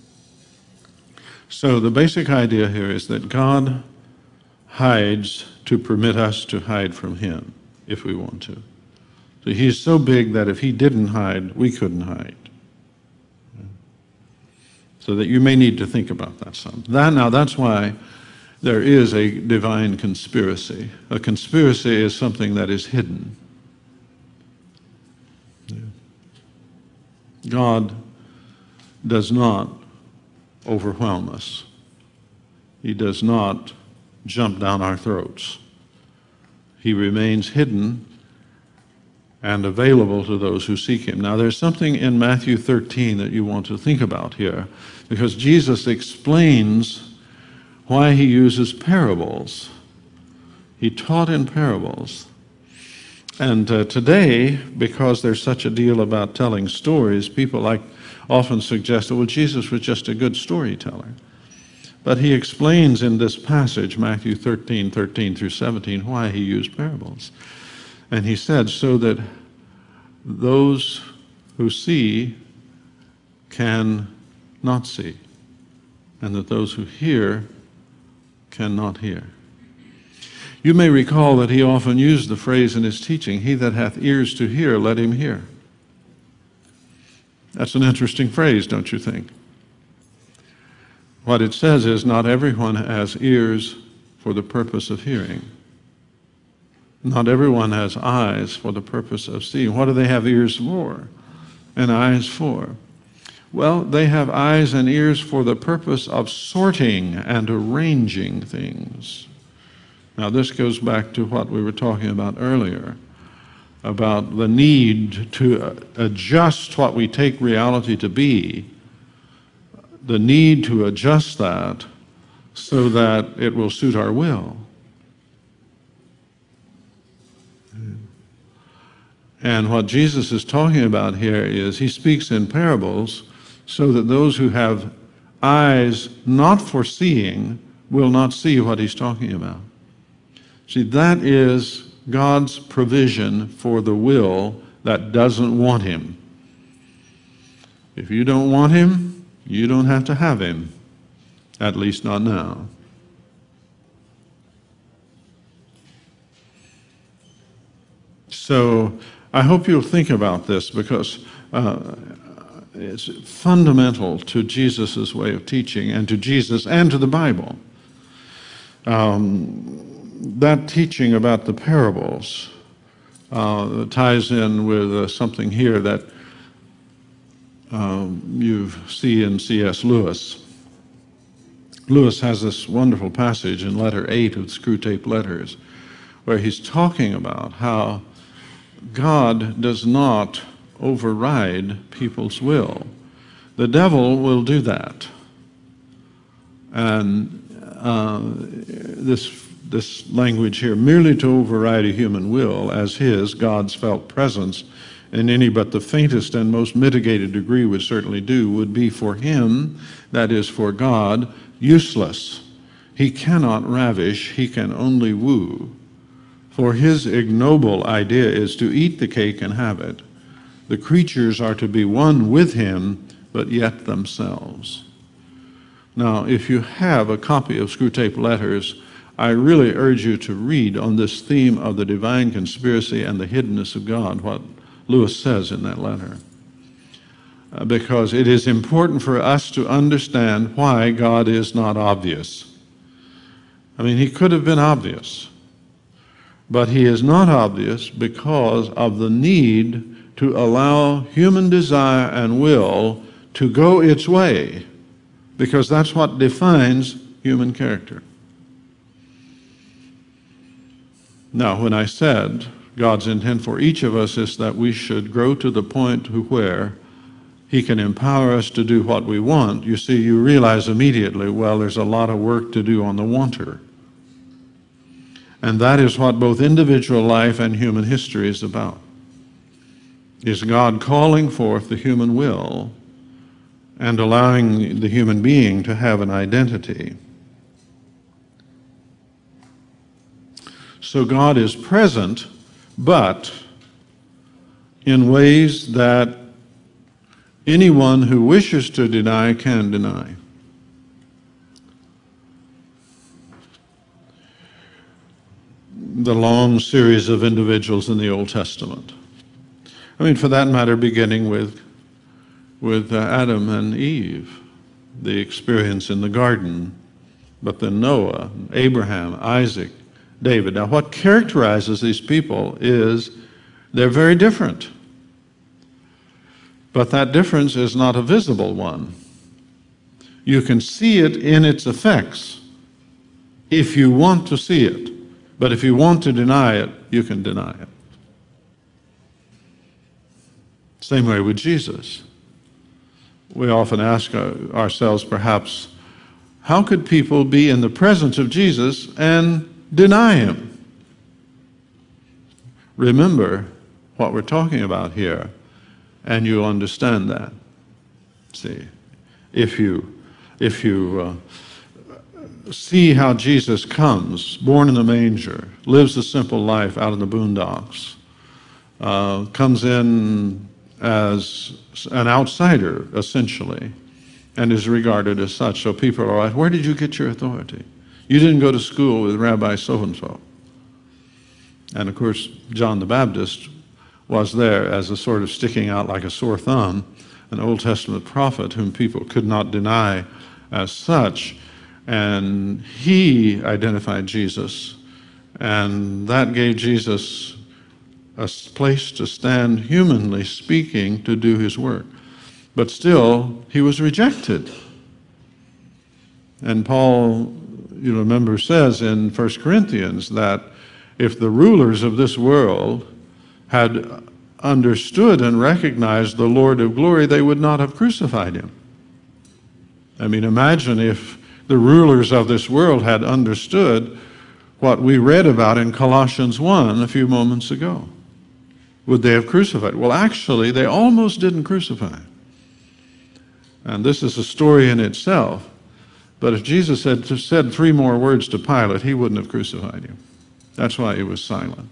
so the basic idea here is that God hides to permit us to hide from Him if we want to. So He's so big that if He didn't hide, we couldn't hide. So that you may need to think about that some. That, now that's why there is a divine conspiracy. A conspiracy is something that is hidden. God does not overwhelm us. He does not jump down our throats. He remains hidden and available to those who seek Him. Now, there's something in Matthew thirteen that you want to think about here, because Jesus explains why He uses parables. He taught in parables. And uh, today, because there's such a deal about telling stories, people like often suggest, well, Jesus was just a good storyteller. But He explains in this passage, Matthew thirteen, thirteen through seventeen, why He used parables. And He said, so that those who see can not see, and that those who hear cannot hear. You may recall that He often used the phrase in His teaching, he that hath ears to hear, let him hear. That's an interesting phrase, don't you think? What it says is not everyone has ears for the purpose of hearing. Not everyone has eyes for the purpose of seeing. What do they have ears for and eyes for? Well, they have eyes and ears for the purpose of sorting and arranging things. Now, this goes back to what we were talking about earlier, about the need to adjust what we take reality to be, the need to adjust that so that it will suit our will. And what Jesus is talking about here is He speaks in parables so that those who have eyes not for seeing will not see what He's talking about. See, that is God's provision for the will that doesn't want Him. If you don't want Him, you don't have to have Him, at least not now. So I hope you'll think about this, because uh, it's fundamental to Jesus' way of teaching, and to Jesus and to the Bible. Um, that teaching about the parables uh, ties in with uh, something here that um, you see in C S Lewis. Lewis has this wonderful passage in letter eight of the Screwtape Letters, where he's talking about how God does not override people's will. The devil will do that. And uh, this this language here, merely to override a human will as his, God's felt presence, in any but the faintest and most mitigated degree would certainly do, would be for him, that is for God, useless. He cannot ravish, he can only woo. For his ignoble idea is to eat the cake and have it. The creatures are to be one with him, but yet themselves. Now, if you have a copy of Screwtape Letters, I really urge you to read on this theme of the divine conspiracy and the hiddenness of God, what Lewis says in that letter. Uh, because it is important for us to understand why God is not obvious. I mean, he could have been obvious, but he is not obvious because of the need to allow human desire and will to go its way, because that's what defines human character. Now, when I said God's intent for each of us is that we should grow to the point to where he can empower us to do what we want, you see, you realize immediately, well, there's a lot of work to do on the wanter. And that is what both individual life and human history is about. Is God calling forth the human will and allowing the human being to have an identity. So God is present, but in ways that anyone who wishes to deny can deny. The long series of individuals in the Old Testament. I mean, for that matter, beginning with, with uh, Adam and Eve, the experience in the garden, but then Noah, Abraham, Isaac, David. Now, what characterizes these people is they're very different. But that difference is not a visible one. You can see it in its effects if you want to see it. But if you want to deny it, you can deny it. Same way with Jesus. We often ask ourselves, perhaps, how could people be in the presence of Jesus and deny him? Remember what we're talking about here, and you'll understand that. See, if you, if you uh, see how Jesus comes, born in the manger, lives a simple life out in the boondocks, uh, comes in as an outsider, essentially, and is regarded as such. So people are like, where did you get your authority? You didn't go to school with Rabbi so-and-so. And of course, John the Baptist was there as a sort of sticking out like a sore thumb, an Old Testament prophet whom people could not deny as such. And he identified Jesus, and that gave Jesus a place to stand, humanly speaking, to do his work. But still, he was rejected. And Paul, you remember, says in First Corinthians that if the rulers of this world had understood and recognized the Lord of glory, they would not have crucified him. I mean, imagine if the rulers of this world had understood what we read about in Colossians one a few moments ago. Would they have crucified? Well, actually, they almost didn't crucify. And this is a story in itself. But if Jesus had said three more words to Pilate, he wouldn't have crucified him. That's why he was silent.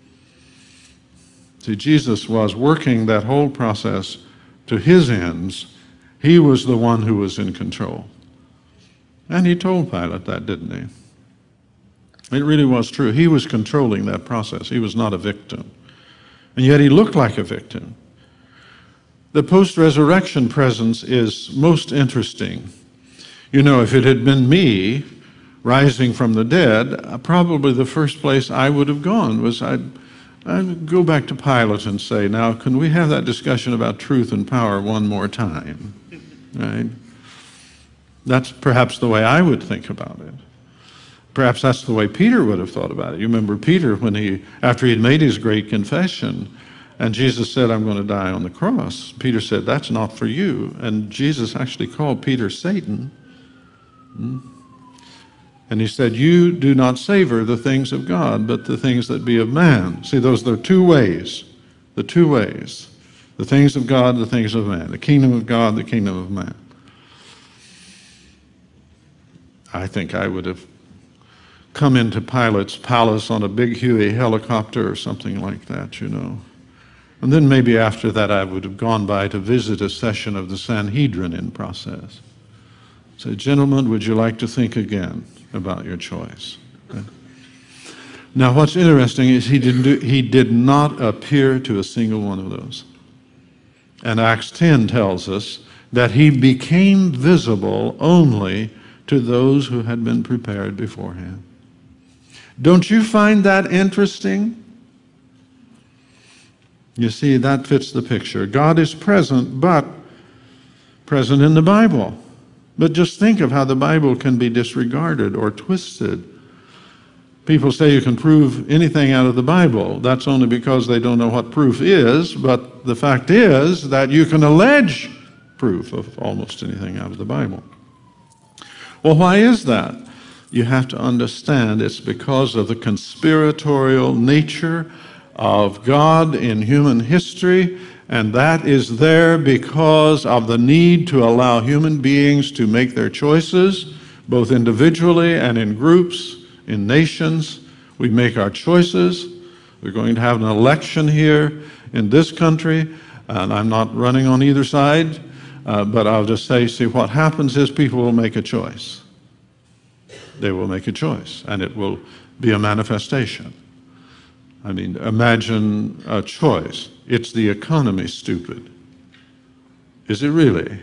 See, Jesus was working that whole process to his ends. He was the one who was in control. And he told Pilate that, didn't he? It really was true. He was controlling that process. He was not a victim. And yet he looked like a victim. The post-resurrection presence is most interesting. You know, if it had been me rising from the dead, probably the first place I would have gone was I'd, I'd go back to Pilate and say, now, can we have that discussion about truth and power one more time? Right? That's perhaps the way I would think about it. Perhaps that's the way Peter would have thought about it. You remember Peter when he, after he had made his great confession, and Jesus said, I'm going to die on the cross. Peter said, that's not for you. And Jesus actually called Peter Satan. And he said, you do not savor the things of God, but the things that be of man. See, those are the two ways. The two ways. The things of God, the things of man. The kingdom of God, the kingdom of man. I think I would have come into Pilate's palace on a big Huey helicopter or something like that, you know. And then maybe after that I would have gone by to visit a session of the Sanhedrin in process. Say, gentlemen, would you like to think again about your choice? Okay. Now what's interesting is he didn't do, he did not appear to a single one of those. And Acts ten tells us that he became visible only to those who had been prepared beforehand. Don't you find that interesting? You see, that fits the picture. God is present, but present in the Bible. But just think of how the Bible can be disregarded or twisted. People say you can prove anything out of the Bible. That's only because they don't know what proof is, but the fact is that you can allege proof of almost anything out of the Bible. Well, why is that? You have to understand it's because of the conspiratorial nature of God in human history, and that is there because of the need to allow human beings to make their choices, both individually and in groups, in nations. We make our choices. We're going to have an election here in this country, and I'm not running on either side, uh, but I'll just say, see, what happens is people will make a choice. They will make a choice, and it will be a manifestation. I mean, imagine a choice. It's the economy, stupid. Is it really?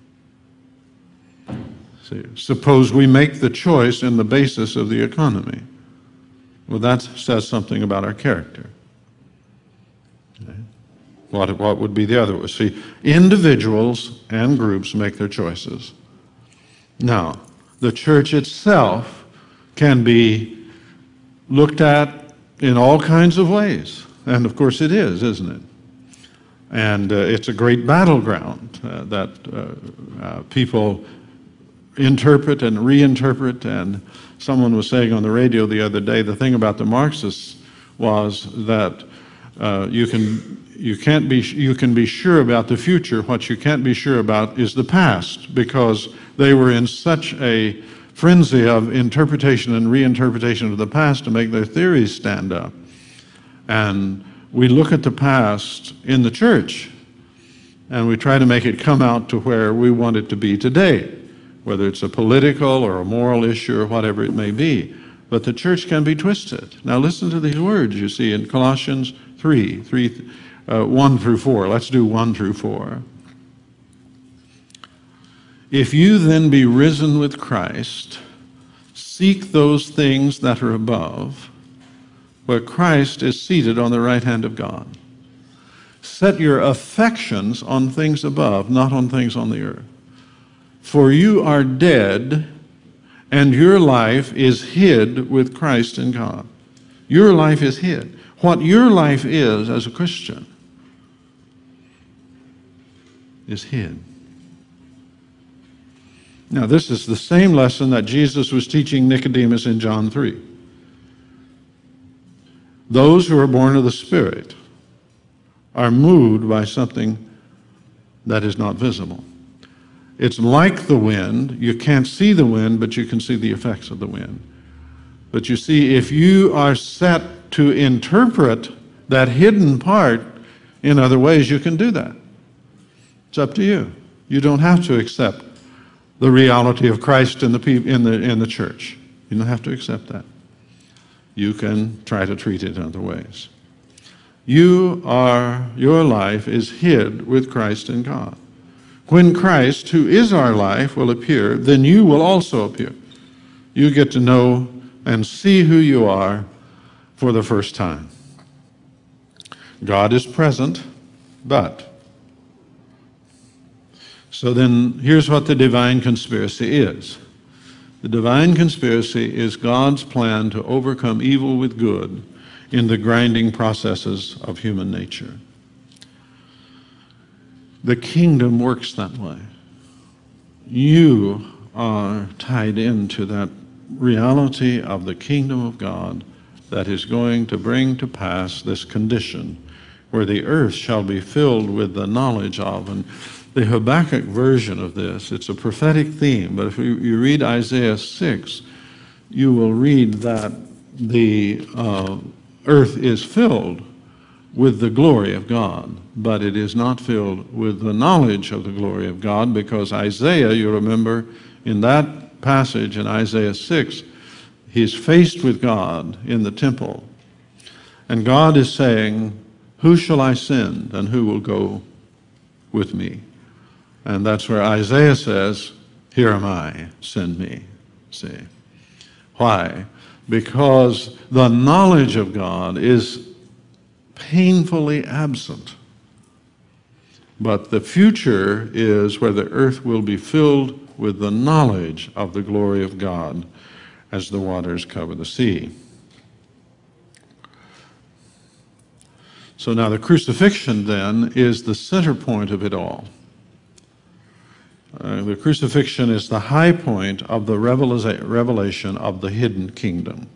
See, suppose we make the choice in the basis of the economy. Well, that says something about our character. Okay. What, what would be the other way? See, individuals and groups make their choices. Now, the church itself can be looked at in all kinds of ways. And of course it is, isn't it? And uh, it's a great battleground uh, that uh, uh, people interpret and reinterpret. And someone was saying on the radio the other day, the thing about the Marxists was that uh, you can you can't be you can be sure about the future. What you can't be sure about is the past, because they were in such a frenzy of interpretation and reinterpretation of the past to make their theories stand up. And we look at the past in the church and we try to make it come out to where we want it to be today, whether it's a political or a moral issue or whatever it may be. But the church can be twisted. Now listen to these words you see in Colossians three, three uh, one through four. Let's do one through four. If you then be risen with Christ, seek those things that are above, where Christ is seated on the right hand of God. Set your affections on things above, not on things on the earth. For you are dead, and your life is hid with Christ in God. Your life is hid. What your life is as a Christian is hid. Now, this is the same lesson that Jesus was teaching Nicodemus in John three. Those who are born of the Spirit are moved by something that is not visible. It's like the wind. You can't see the wind, but you can see the effects of the wind. But you see, if you are set to interpret that hidden part in other ways, you can do that. It's up to you. You don't have to accept the reality of Christ in the, in the, in the church. You don't have to accept that. You can try to treat it in other ways. You are, your life is hid with Christ in God. When Christ, who is our life, will appear, then you will also appear. You get to know and see who you are for the first time. God is present, but. So then, here's what the divine conspiracy is. The divine conspiracy is God's plan to overcome evil with good in the grinding processes of human nature. The kingdom works that way. You are tied into that reality of the kingdom of God that is going to bring to pass this condition where the earth shall be filled with the knowledge of. And the Habakkuk version of this, it's a prophetic theme, but if you, you read Isaiah six, you will read that the uh, earth is filled with the glory of God, but it is not filled with the knowledge of the glory of God, because Isaiah, you remember, in that passage in Isaiah six, he's faced with God in the temple, and God is saying, who shall I send, and who will go with me? And that's where Isaiah says, here am I, send me. See? Why? Because the knowledge of God is painfully absent. But the future is where the earth will be filled with the knowledge of the glory of God as the waters cover the sea. So now the crucifixion then is the center point of it all. Uh, the crucifixion is the high point of the revelation of the hidden kingdom.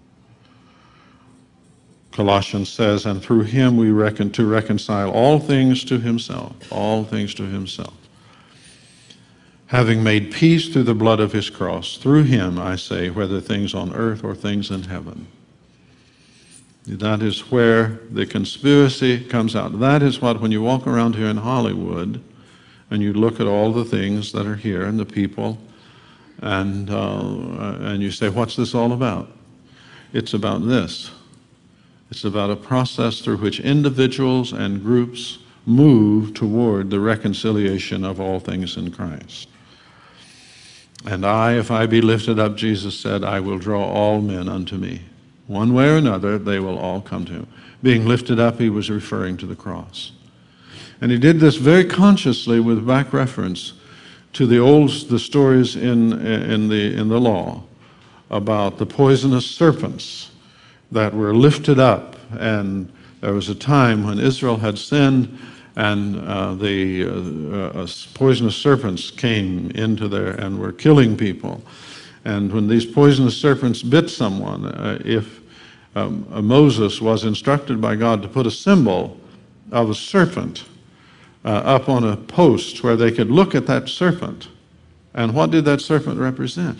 Colossians says, and through him we reckon to reconcile all things to himself, all things to himself. Having made peace through the blood of his cross, through him, I say, whether things on earth or things in heaven. That is where the conspiracy comes out. That is what, when you walk around here in Hollywood and you look at all the things that are here and the people, and, uh, and you say, what's this all about? It's about this. It's about a process through which individuals and groups move toward the reconciliation of all things in Christ. And I, if I be lifted up, Jesus said, I will draw all men unto me. One way or another, they will all come to him. Being lifted up, he was referring to the cross. And he did this very consciously with back reference to the old the stories in, in, the, in the law about the poisonous serpents that were lifted up. And there was a time when Israel had sinned, and uh, the uh, uh, poisonous serpents came into there and were killing people. And when these poisonous serpents bit someone, uh, if um, uh, Moses was instructed by God to put a symbol of a serpent uh, up on a post where they could look at that serpent. And what did that serpent represent?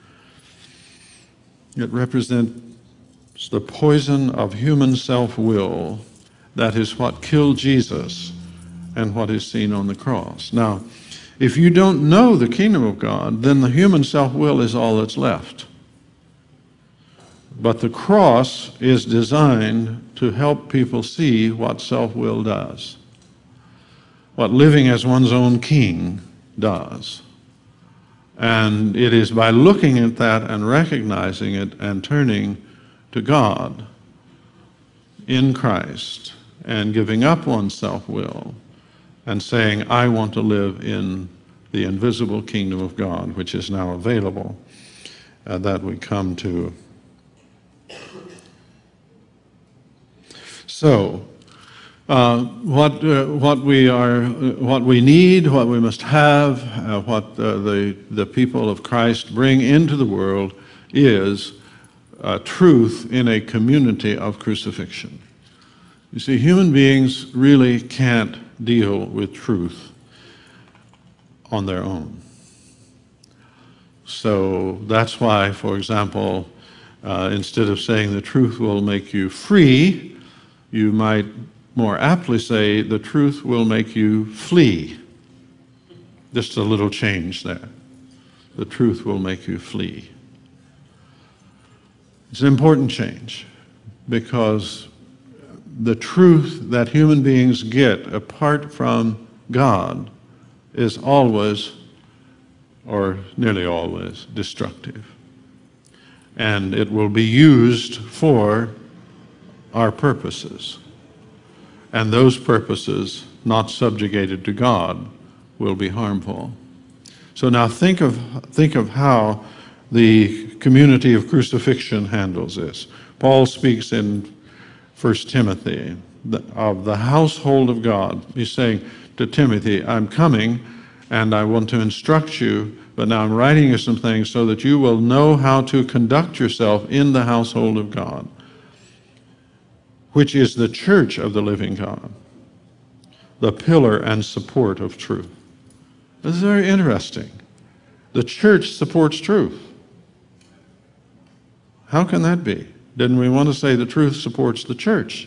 It represents the poison of human self-will. That is what killed Jesus and what is seen on the cross. Now, if you don't know the kingdom of God, then the human self-will is all that's left. But the cross is designed to help people see what self-will does, what living as one's own king does. And it is by looking at that and recognizing it and turning to God in Christ and giving up one's self-will and saying, I want to live in the invisible kingdom of God, which is now available, uh, that we come to. So, uh, what uh, what we are, uh, what we need, what we must have, uh, what uh, the the people of Christ bring into the world is uh, truth in a community of crucifixion. You see, human beings really can't deal with truth on their own. So that's why, for example, uh, instead of saying the truth will make you free, you might more aptly say the truth will make you flee. Just a little change there. The truth will make you flee. It's an important change because the truth that human beings get apart from God is always, or nearly always, destructive. And it will be used for our purposes. And those purposes, not subjugated to God, will be harmful. So now think of, think of how the community of crucifixion handles this. Paul speaks in First Timothy of the household of God. He's saying to Timothy, I'm coming and I want to instruct you but now I'm writing you some things so that you will know how to conduct yourself in the household of God, which is the church of the living God, the pillar and support of truth. This is very interesting. The church supports truth. How can that be? Didn't we want to say the truth supports the church?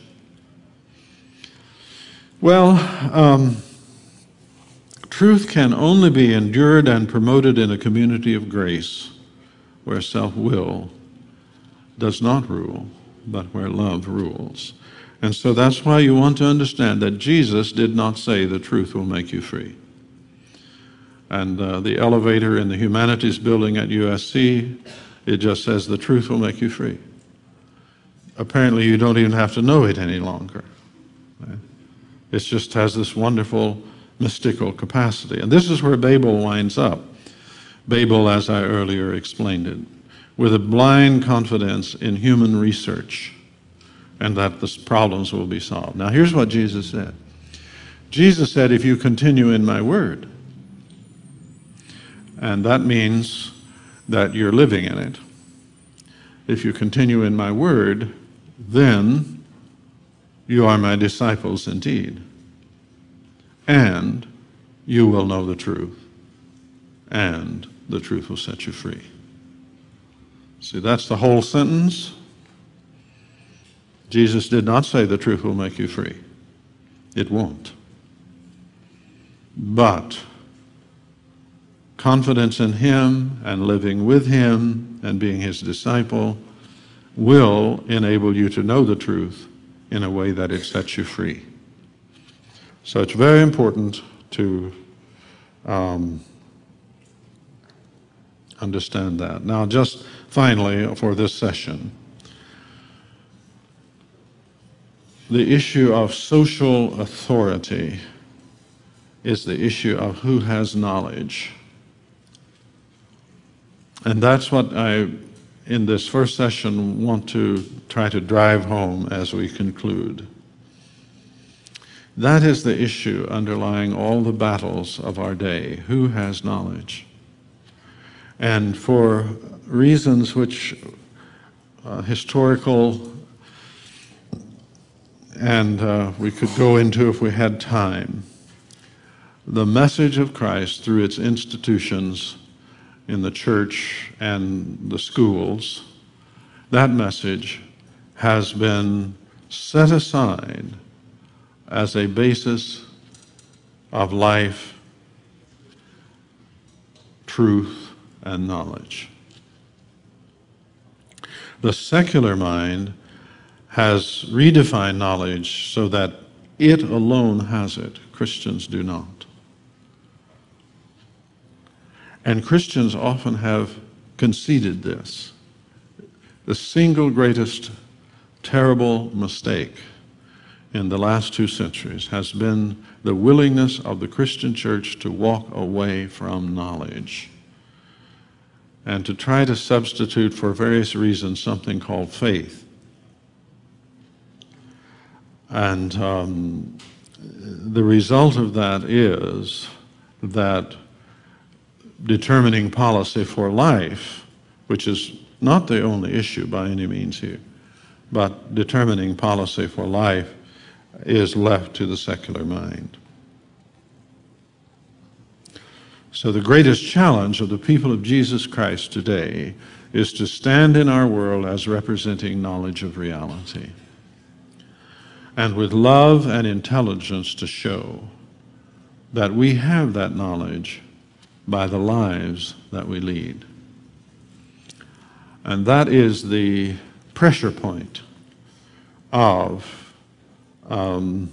Well, um, truth can only be endured and promoted in a community of grace where self-will does not rule, but where love rules. And so that's why you want to understand that Jesus did not say the truth will make you free. And uh, the elevator in the humanities building at U S C, it just says the truth will make you free. Apparently you don't even have to know it any longer. Right? It just has this wonderful mystical capacity. And this is where Babel winds up. Babel, as I earlier explained it, with a blind confidence in human research and that the problems will be solved. Now here's what Jesus said. Jesus said, if you continue in my word, and that means that you're living in it. If you continue in my word, then you are my disciples indeed. And you will know the truth. And the truth will set you free. See, that's the whole sentence. Jesus did not say the truth will make you free. It won't. But confidence in him and living with him and being his disciple will enable you to know the truth in a way that it sets you free. So it's very important to um, understand that. Now, just finally for this session, the issue of social authority is the issue of who has knowledge. And that's what I, in this first session, want to try to drive home as we conclude. That is the issue underlying all the battles of our day. Who has knowledge? And for reasons which uh, historical, and uh, we could go into if we had time, the message of Christ through its institutions in the church and the schools, that message has been set aside as a basis of life, truth, and knowledge. The secular mind has redefined knowledge so that it alone has it. Christians do not. And Christians often have conceded this. The single greatest terrible mistake in the last two centuries has been the willingness of the Christian church to walk away from knowledge and to try to substitute for various reasons something called faith. And um, the result of that is that determining policy for life, which is not the only issue by any means here, but determining policy for life is left to the secular mind. So the greatest challenge of the people of Jesus Christ today is to stand in our world as representing knowledge of reality, and with love and intelligence to show that we have that knowledge by the lives that we lead. And that is the pressure point of um,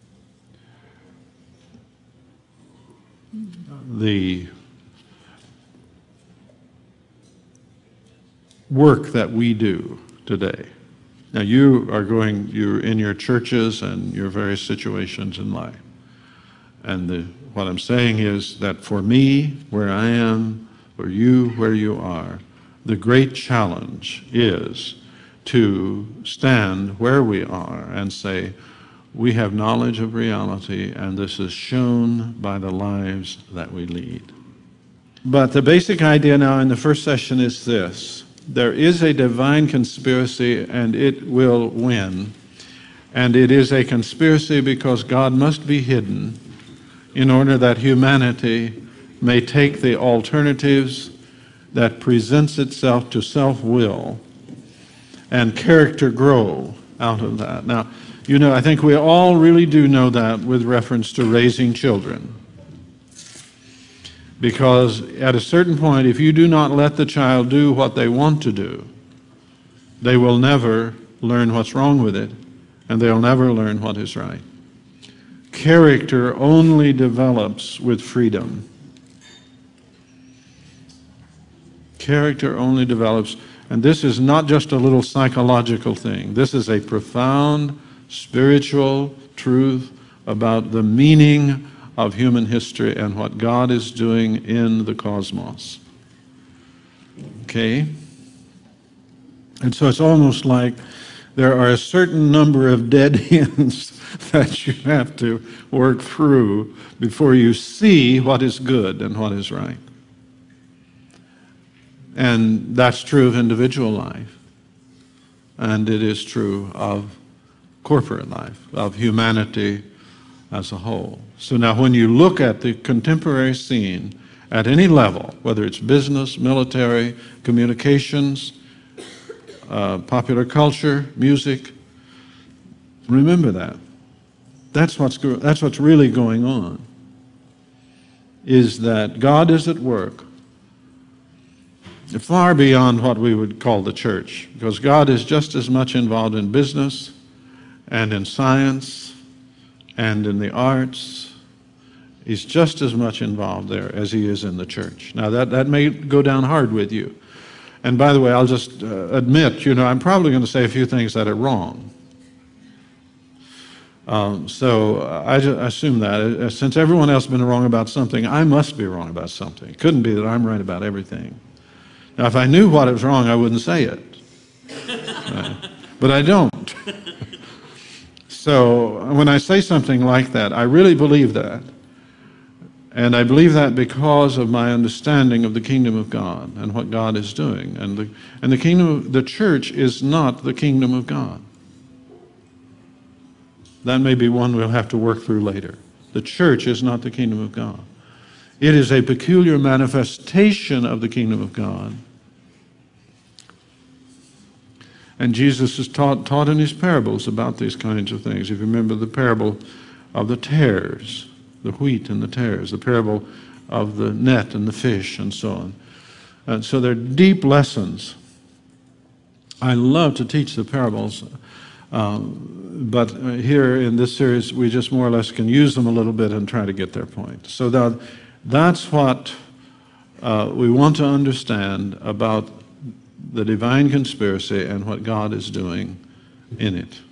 the work that we do today. Now you are going, you're in your churches and your various situations in life. And the, what I'm saying is that for me, where I am, for you, where you are, the great challenge is to stand where we are and say, we have knowledge of reality, and this is shown by the lives that we lead. But the basic idea now in the first session is this. There is a divine conspiracy, and it will win. And it is a conspiracy because God must be hidden in order that humanity may take the alternatives that presents itself to self-will and character grow out of that. Now, you know, I think we all really do know that with reference to raising children. Because at a certain point, if you do not let the child do what they want to do, they will never learn what's wrong with it, and they'll never learn what is right. Character only develops with freedom. Character only develops, and this is not just a little psychological thing. This is a profound spiritual truth about the meaning of human history and what God is doing in the cosmos. Okay? And so it's almost like there are a certain number of dead ends that you have to work through before you see what is good and what is right. And that's true of individual life. And it is true of corporate life, of humanity as a whole. So now when you look at the contemporary scene at any level, whether it's business, military, communications, uh, popular culture, music, remember that. That's what's, go- that's what's really going on, is that God is at work far beyond what we would call the church, because God is just as much involved in business and in science and in the arts. He's just as much involved there as he is in the church. Now, that, that may go down hard with you. And by the way, I'll just uh, admit, you know, I'm probably going to say a few things that are wrong. Um, so I, just, I assume that. Uh, since everyone else has been wrong about something, I must be wrong about something. It couldn't be that I'm right about everything. Now, if I knew what was wrong, I wouldn't say it. Uh, but I don't. So when I say something like that, I really believe that. And I believe that because of my understanding of the kingdom of God and what God is doing. And the, and the kingdom of the church is not the kingdom of God. That may be one we'll have to work through later. The church is not the kingdom of God. It is a peculiar manifestation of the kingdom of God. And Jesus has taught, taught in his parables about these kinds of things. If you remember the parable of the tares, the wheat and the tares, the parable of the net and the fish and so on. And so they're deep lessons. I love to teach the parables, um, but here in this series we just more or less can use them a little bit and try to get their point. So that, that's what uh, we want to understand about the divine conspiracy and what God is doing in it.